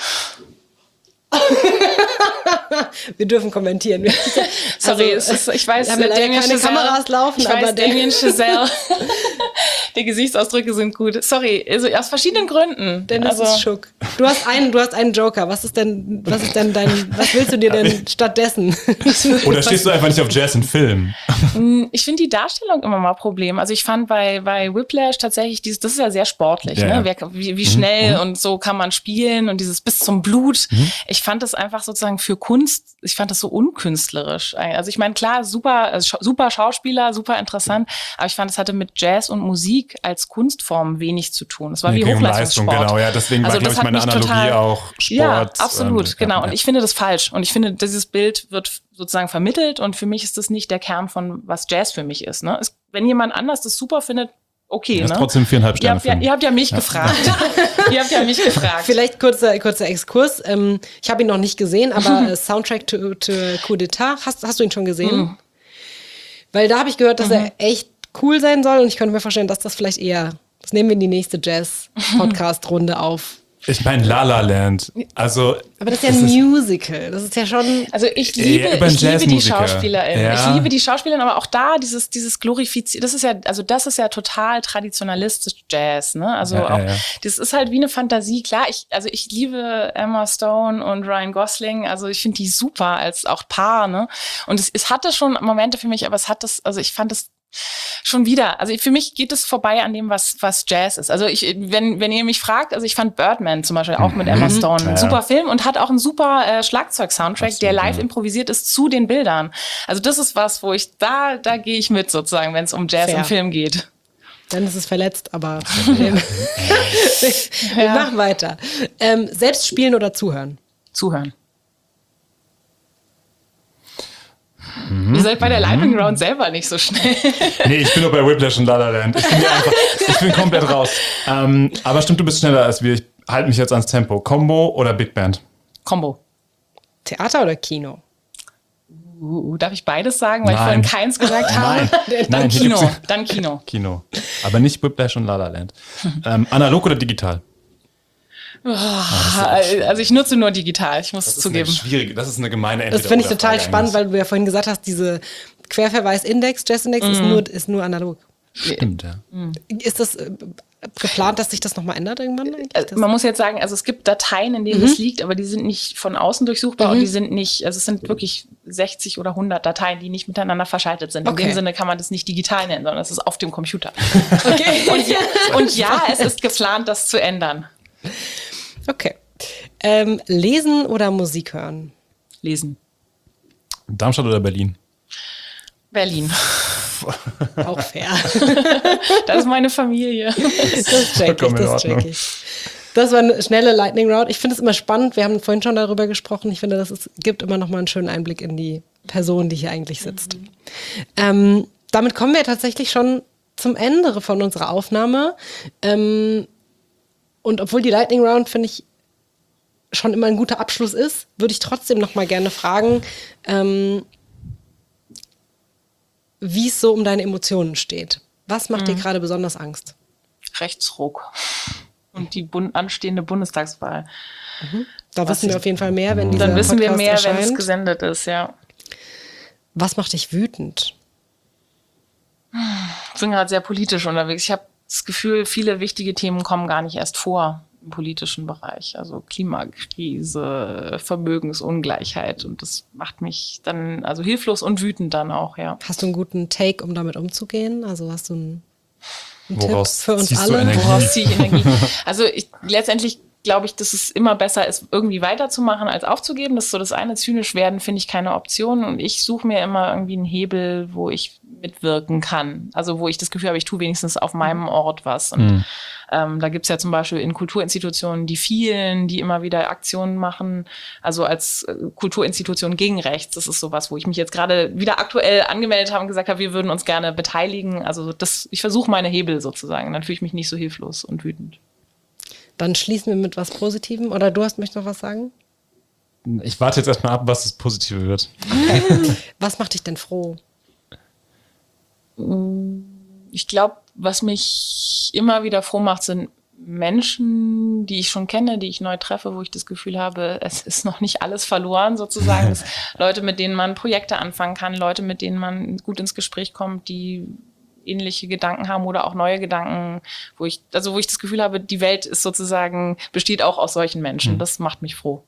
Speaker 2: Wir dürfen kommentieren.
Speaker 3: Sorry, also, es ist, ich weiß,
Speaker 2: wir haben ja
Speaker 3: Damien
Speaker 2: keine
Speaker 3: Chazelle,
Speaker 2: Kameras laufen,
Speaker 3: ich
Speaker 2: aber
Speaker 3: weiß, Damien Chazelle. Die Gesichtsausdrücke sind gut. Sorry, also aus verschiedenen Gründen.
Speaker 2: Dennis
Speaker 3: also,
Speaker 2: ist schock. Du hast einen, du hast einen Joker. Was ist denn, was ist denn dein, was willst du dir denn stattdessen?
Speaker 1: Oder stehst du einfach nicht auf Jazz in Filmen?
Speaker 3: Ich finde die Darstellung immer mal ein Problem. Also ich fand bei, bei Whiplash tatsächlich, dieses, das ist ja sehr sportlich,
Speaker 1: ja,
Speaker 3: ne? Wer, wie, wie schnell mhm. und so kann man spielen und dieses bis zum Blut. Mhm. Ich fand das einfach sozusagen für Kunst, ich fand das so unkünstlerisch. Also ich meine, klar, super, also super Schauspieler, super interessant, aber ich fand, es hatte mit Jazz und Musik als Kunstform wenig zu tun. Es war
Speaker 1: nee,
Speaker 3: wie Hochleistungssport.
Speaker 1: Leistung, genau, ja, deswegen
Speaker 3: also
Speaker 1: war, glaube ich, meine Analogie total, auch Sport.
Speaker 3: Ja, absolut,
Speaker 1: ähm,
Speaker 3: genau.
Speaker 1: Ja,
Speaker 3: und
Speaker 1: ja.
Speaker 3: ich finde das falsch. Und ich finde, dieses Bild wird sozusagen vermittelt und für mich ist das nicht der Kern von, was Jazz für mich ist. Ne? Es, wenn jemand anders das super findet, okay.
Speaker 1: Das ist
Speaker 3: ne?
Speaker 1: trotzdem viereinhalb Sterne.
Speaker 3: Ihr habt, ja, ihr habt ja mich ja. gefragt. Ihr habt ja mich gefragt.
Speaker 2: Vielleicht kurzer, kurzer Exkurs. Ähm, ich habe ihn noch nicht gesehen, aber Soundtrack to, to Coup d'Etat, hast, hast du ihn schon gesehen? Mhm. Weil da habe ich gehört, dass mhm. er echt cool sein soll und ich könnte mir vorstellen, dass das vielleicht eher, das nehmen wir in die nächste Jazz-Podcast-Runde auf.
Speaker 1: Ich meine La La Land, also...
Speaker 2: Aber das ist ja ein Musical, das ist ja schon...
Speaker 3: Also ich liebe,
Speaker 1: ja,
Speaker 3: ich liebe die Schauspielerin.
Speaker 1: Ja.
Speaker 3: Ich liebe die Schauspielerin, aber auch da dieses, dieses Glorifizieren, das ist ja, also das ist ja total traditionalistisch Jazz, ne? Also
Speaker 1: ja,
Speaker 3: auch,
Speaker 1: ja, ja.
Speaker 3: das ist halt wie eine Fantasie. Klar, ich, also ich liebe Emma Stone und Ryan Gosling, also ich finde die super als auch Paar, ne? Und es, es hatte schon Momente für mich, aber es hat das, also ich fand das Schon wieder. Also für mich geht es vorbei an dem, was, was Jazz ist. Also ich, wenn, wenn ihr mich fragt, also ich fand Birdman zum Beispiel auch mit Emma Stone ein
Speaker 1: Ja.
Speaker 3: super Film und hat auch einen super äh, Schlagzeug-Soundtrack,
Speaker 1: Absolut,
Speaker 3: der live
Speaker 1: ja.
Speaker 3: improvisiert ist zu den Bildern. Also das ist was, wo ich, da, da gehe ich mit sozusagen, wenn es um Jazz
Speaker 2: Fair.
Speaker 3: im Film geht.
Speaker 2: Dann ist es verletzt, aber wir, wir machen weiter. Ähm, selbst spielen oder zuhören?
Speaker 3: Zuhören. Ihr seid bei der Lightning Round selber nicht so schnell.
Speaker 1: Nee, ich bin nur bei Whiplash und La La Land. Ich bin hier einfach, ich bin komplett raus. Ähm, aber stimmt, du bist schneller als wir. Ich halte mich jetzt ans Tempo. Combo oder Big Band?
Speaker 3: Combo.
Speaker 2: Theater oder Kino?
Speaker 3: Uh, darf ich beides sagen, weil
Speaker 1: Nein.
Speaker 3: ich vorhin keins gesagt habe?
Speaker 1: Nein.
Speaker 3: Dann
Speaker 1: Nein, hier
Speaker 3: Kino.
Speaker 1: gibt's-
Speaker 3: Dann Kino.
Speaker 1: Kino. Aber nicht Whiplash und La La Land. Ähm, analog oder digital?
Speaker 3: Also ich nutze nur digital, ich muss es zugeben.
Speaker 1: Eine schwierige, das ist eine gemeine
Speaker 2: Das finde ich total spannend, weil du ja vorhin gesagt hast, diese Querverweis-Index, Jazz-Index ist, nur, ist nur analog.
Speaker 1: Stimmt, ja.
Speaker 2: Ist das äh, geplant, dass sich das nochmal ändert irgendwann? eigentlich?
Speaker 3: Also
Speaker 2: Das-
Speaker 3: man muss jetzt sagen, also es gibt Dateien, in denen es liegt, aber die sind nicht von außen durchsuchbar und die sind nicht, also es sind wirklich sechzig oder hundert Dateien, die nicht miteinander verschaltet sind. In
Speaker 2: Okay.
Speaker 3: dem Sinne kann man das nicht digital nennen, sondern es ist auf dem Computer.
Speaker 2: Okay.
Speaker 3: Und ja, und ja, es ist geplant, das zu ändern.
Speaker 2: Okay. Ähm, lesen oder Musik hören?
Speaker 3: Lesen.
Speaker 1: Darmstadt oder Berlin?
Speaker 3: Berlin.
Speaker 2: Auch fair.
Speaker 3: Das ist meine Familie.
Speaker 2: Das check ich,
Speaker 1: Vollkommen in
Speaker 2: das check
Speaker 1: Ordnung.
Speaker 2: ich. Das war eine schnelle Lightning Round. Ich finde es immer spannend. Wir haben vorhin schon darüber gesprochen. Ich finde, das ist, gibt immer noch mal einen schönen Einblick in die Person, die hier eigentlich sitzt. Ähm, damit kommen wir tatsächlich schon zum Ende von unserer Aufnahme. Ähm, und obwohl die Lightning Round, finde ich, schon immer ein guter Abschluss ist, würde ich trotzdem noch mal gerne fragen, ähm, wie es so um deine Emotionen steht. Was macht dir gerade besonders Angst?
Speaker 3: Rechtsruck. Und die bun- anstehende Bundestagswahl.
Speaker 2: Da
Speaker 3: Was
Speaker 2: wissen wir
Speaker 3: ich-
Speaker 2: auf jeden Fall mehr, wenn dieser
Speaker 3: Dann wissen wir
Speaker 2: Podcast
Speaker 3: mehr, wenn es
Speaker 2: erscheint.
Speaker 3: gesendet ist, ja.
Speaker 2: Was macht dich wütend?
Speaker 3: Ich bin gerade sehr politisch unterwegs. Ich habe das Gefühl, viele wichtige Themen kommen gar nicht erst vor im politischen Bereich. Also Klimakrise, Vermögensungleichheit. Und das macht mich dann also hilflos und wütend dann auch, ja.
Speaker 2: Hast du einen guten Take, um damit umzugehen? Also hast du einen, einen
Speaker 1: Woraus
Speaker 2: Tipp für uns
Speaker 1: ziehst du
Speaker 2: alle?
Speaker 1: Energie?
Speaker 3: Woraus ziehe ich Energie? Also ich, letztendlich glaube ich, dass es immer besser ist, irgendwie weiterzumachen, als aufzugeben. Das ist so das eine. Zynisch werden finde ich keine Option. Und ich suche mir immer irgendwie einen Hebel, wo ich mitwirken kann. Also wo ich das Gefühl habe, ich tue wenigstens auf meinem Ort was. Und
Speaker 1: Mhm.
Speaker 3: ähm, da gibt's ja zum Beispiel in Kulturinstitutionen die vielen, die immer wieder Aktionen machen. Also als äh, Kulturinstitution gegen rechts. Das ist sowas, wo ich mich jetzt gerade wieder aktuell angemeldet habe und gesagt habe, wir würden uns gerne beteiligen. Also das, ich versuche meine Hebel sozusagen. Dann fühle ich mich nicht so hilflos und wütend.
Speaker 2: Dann schließen wir mit was Positivem. Oder du hast möchtest noch was sagen?
Speaker 1: Ich warte jetzt erstmal ab, was das Positive wird.
Speaker 2: Was macht dich denn froh?
Speaker 3: Ich glaube, was mich immer wieder froh macht, sind Menschen, die ich schon kenne, die ich neu treffe, wo ich das Gefühl habe, es ist noch nicht alles verloren sozusagen. Das Leute, mit denen man Projekte anfangen kann, Leute, mit denen man gut ins Gespräch kommt, die ähnliche Gedanken haben oder auch neue Gedanken, wo ich, also wo ich das Gefühl habe, die Welt ist sozusagen, besteht auch aus solchen Menschen. Das macht mich froh.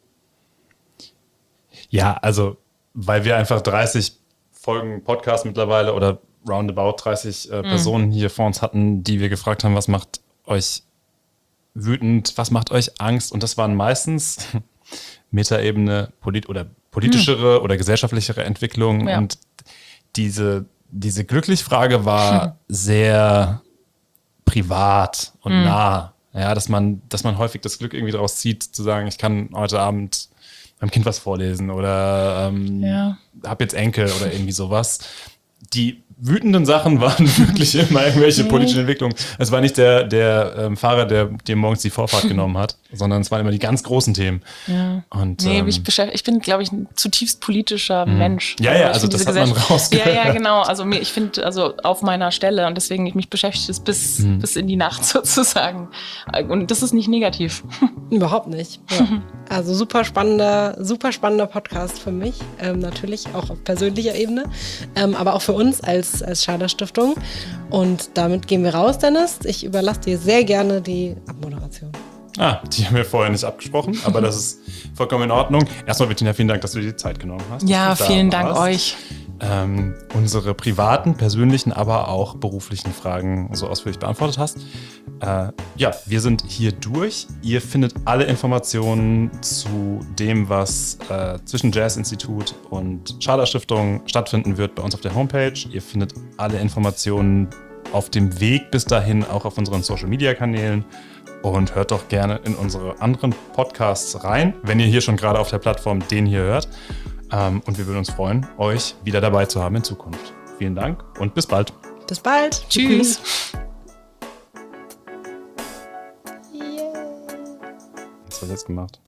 Speaker 1: Ja, also, weil wir einfach dreißig Folgen Podcast mittlerweile oder roundabout dreißig äh, Personen hier vor uns hatten, die wir gefragt haben, was macht euch wütend, was macht euch Angst? Und das waren meistens Metaebene polit oder politischere oder gesellschaftlichere Entwicklungen.
Speaker 3: Ja.
Speaker 1: Und diese, diese Glücklich-Frage war sehr privat und nah. Ja, dass man, dass man häufig das Glück irgendwie daraus zieht, zu sagen, ich kann heute Abend meinem Kind was vorlesen oder ähm,
Speaker 3: Ja.
Speaker 1: hab jetzt Enkel oder irgendwie sowas. Die wütenden Sachen waren wirklich immer irgendwelche politischen Entwicklungen. Es war nicht der, der ähm, Fahrer, der dir morgens die Vorfahrt genommen hat, sondern es waren immer die ganz großen Themen.
Speaker 3: Ja.
Speaker 1: Und,
Speaker 3: Nee,
Speaker 1: ähm,
Speaker 3: ich, beschäft- ich bin, glaube ich, ein zutiefst politischer Mensch.
Speaker 1: Ja, ja,
Speaker 3: ich
Speaker 1: also
Speaker 3: finde
Speaker 1: das
Speaker 3: diese
Speaker 1: hat man
Speaker 3: Gesellschaft-
Speaker 1: rausgehört.
Speaker 3: Ja, ja, genau. Also mir, ich finde, also auf meiner Stelle und deswegen ich mich beschäftigt es bis, bis in die Nacht sozusagen. Und das ist nicht negativ.
Speaker 2: Überhaupt nicht. Ja. Also super spannender, super spannender Podcast für mich. Ähm, natürlich auch auf persönlicher Ebene. Ähm, aber auch für uns als, als Schader-Stiftung. Und damit gehen wir raus, Dennis. Ich überlasse dir sehr gerne die Abmoderation.
Speaker 1: Ah, die haben wir vorher nicht abgesprochen, aber das ist vollkommen in Ordnung. Erstmal, Bettina, vielen Dank, dass du dir die Zeit genommen hast. dass
Speaker 3: Ja,
Speaker 1: du da
Speaker 3: vielen Dank
Speaker 1: warst.
Speaker 3: euch.
Speaker 1: ähm, unsere privaten, persönlichen, aber auch beruflichen Fragen so ausführlich beantwortet hast. Äh, ja, wir sind hier durch. Ihr findet alle Informationen zu dem, was äh, zwischen Jazz-Institut und Schader-Stiftung stattfinden wird, bei uns auf der Homepage. Ihr findet alle Informationen auf dem Weg bis dahin auch auf unseren Social-Media-Kanälen. Und hört doch gerne in unsere anderen Podcasts rein, wenn ihr hier schon gerade auf der Plattform den hier hört. Ähm, und wir würden uns freuen, euch wieder dabei zu haben in Zukunft. Vielen Dank und bis bald.
Speaker 2: Bis bald.
Speaker 3: Tschüss.
Speaker 1: Was hast du jetzt gemacht?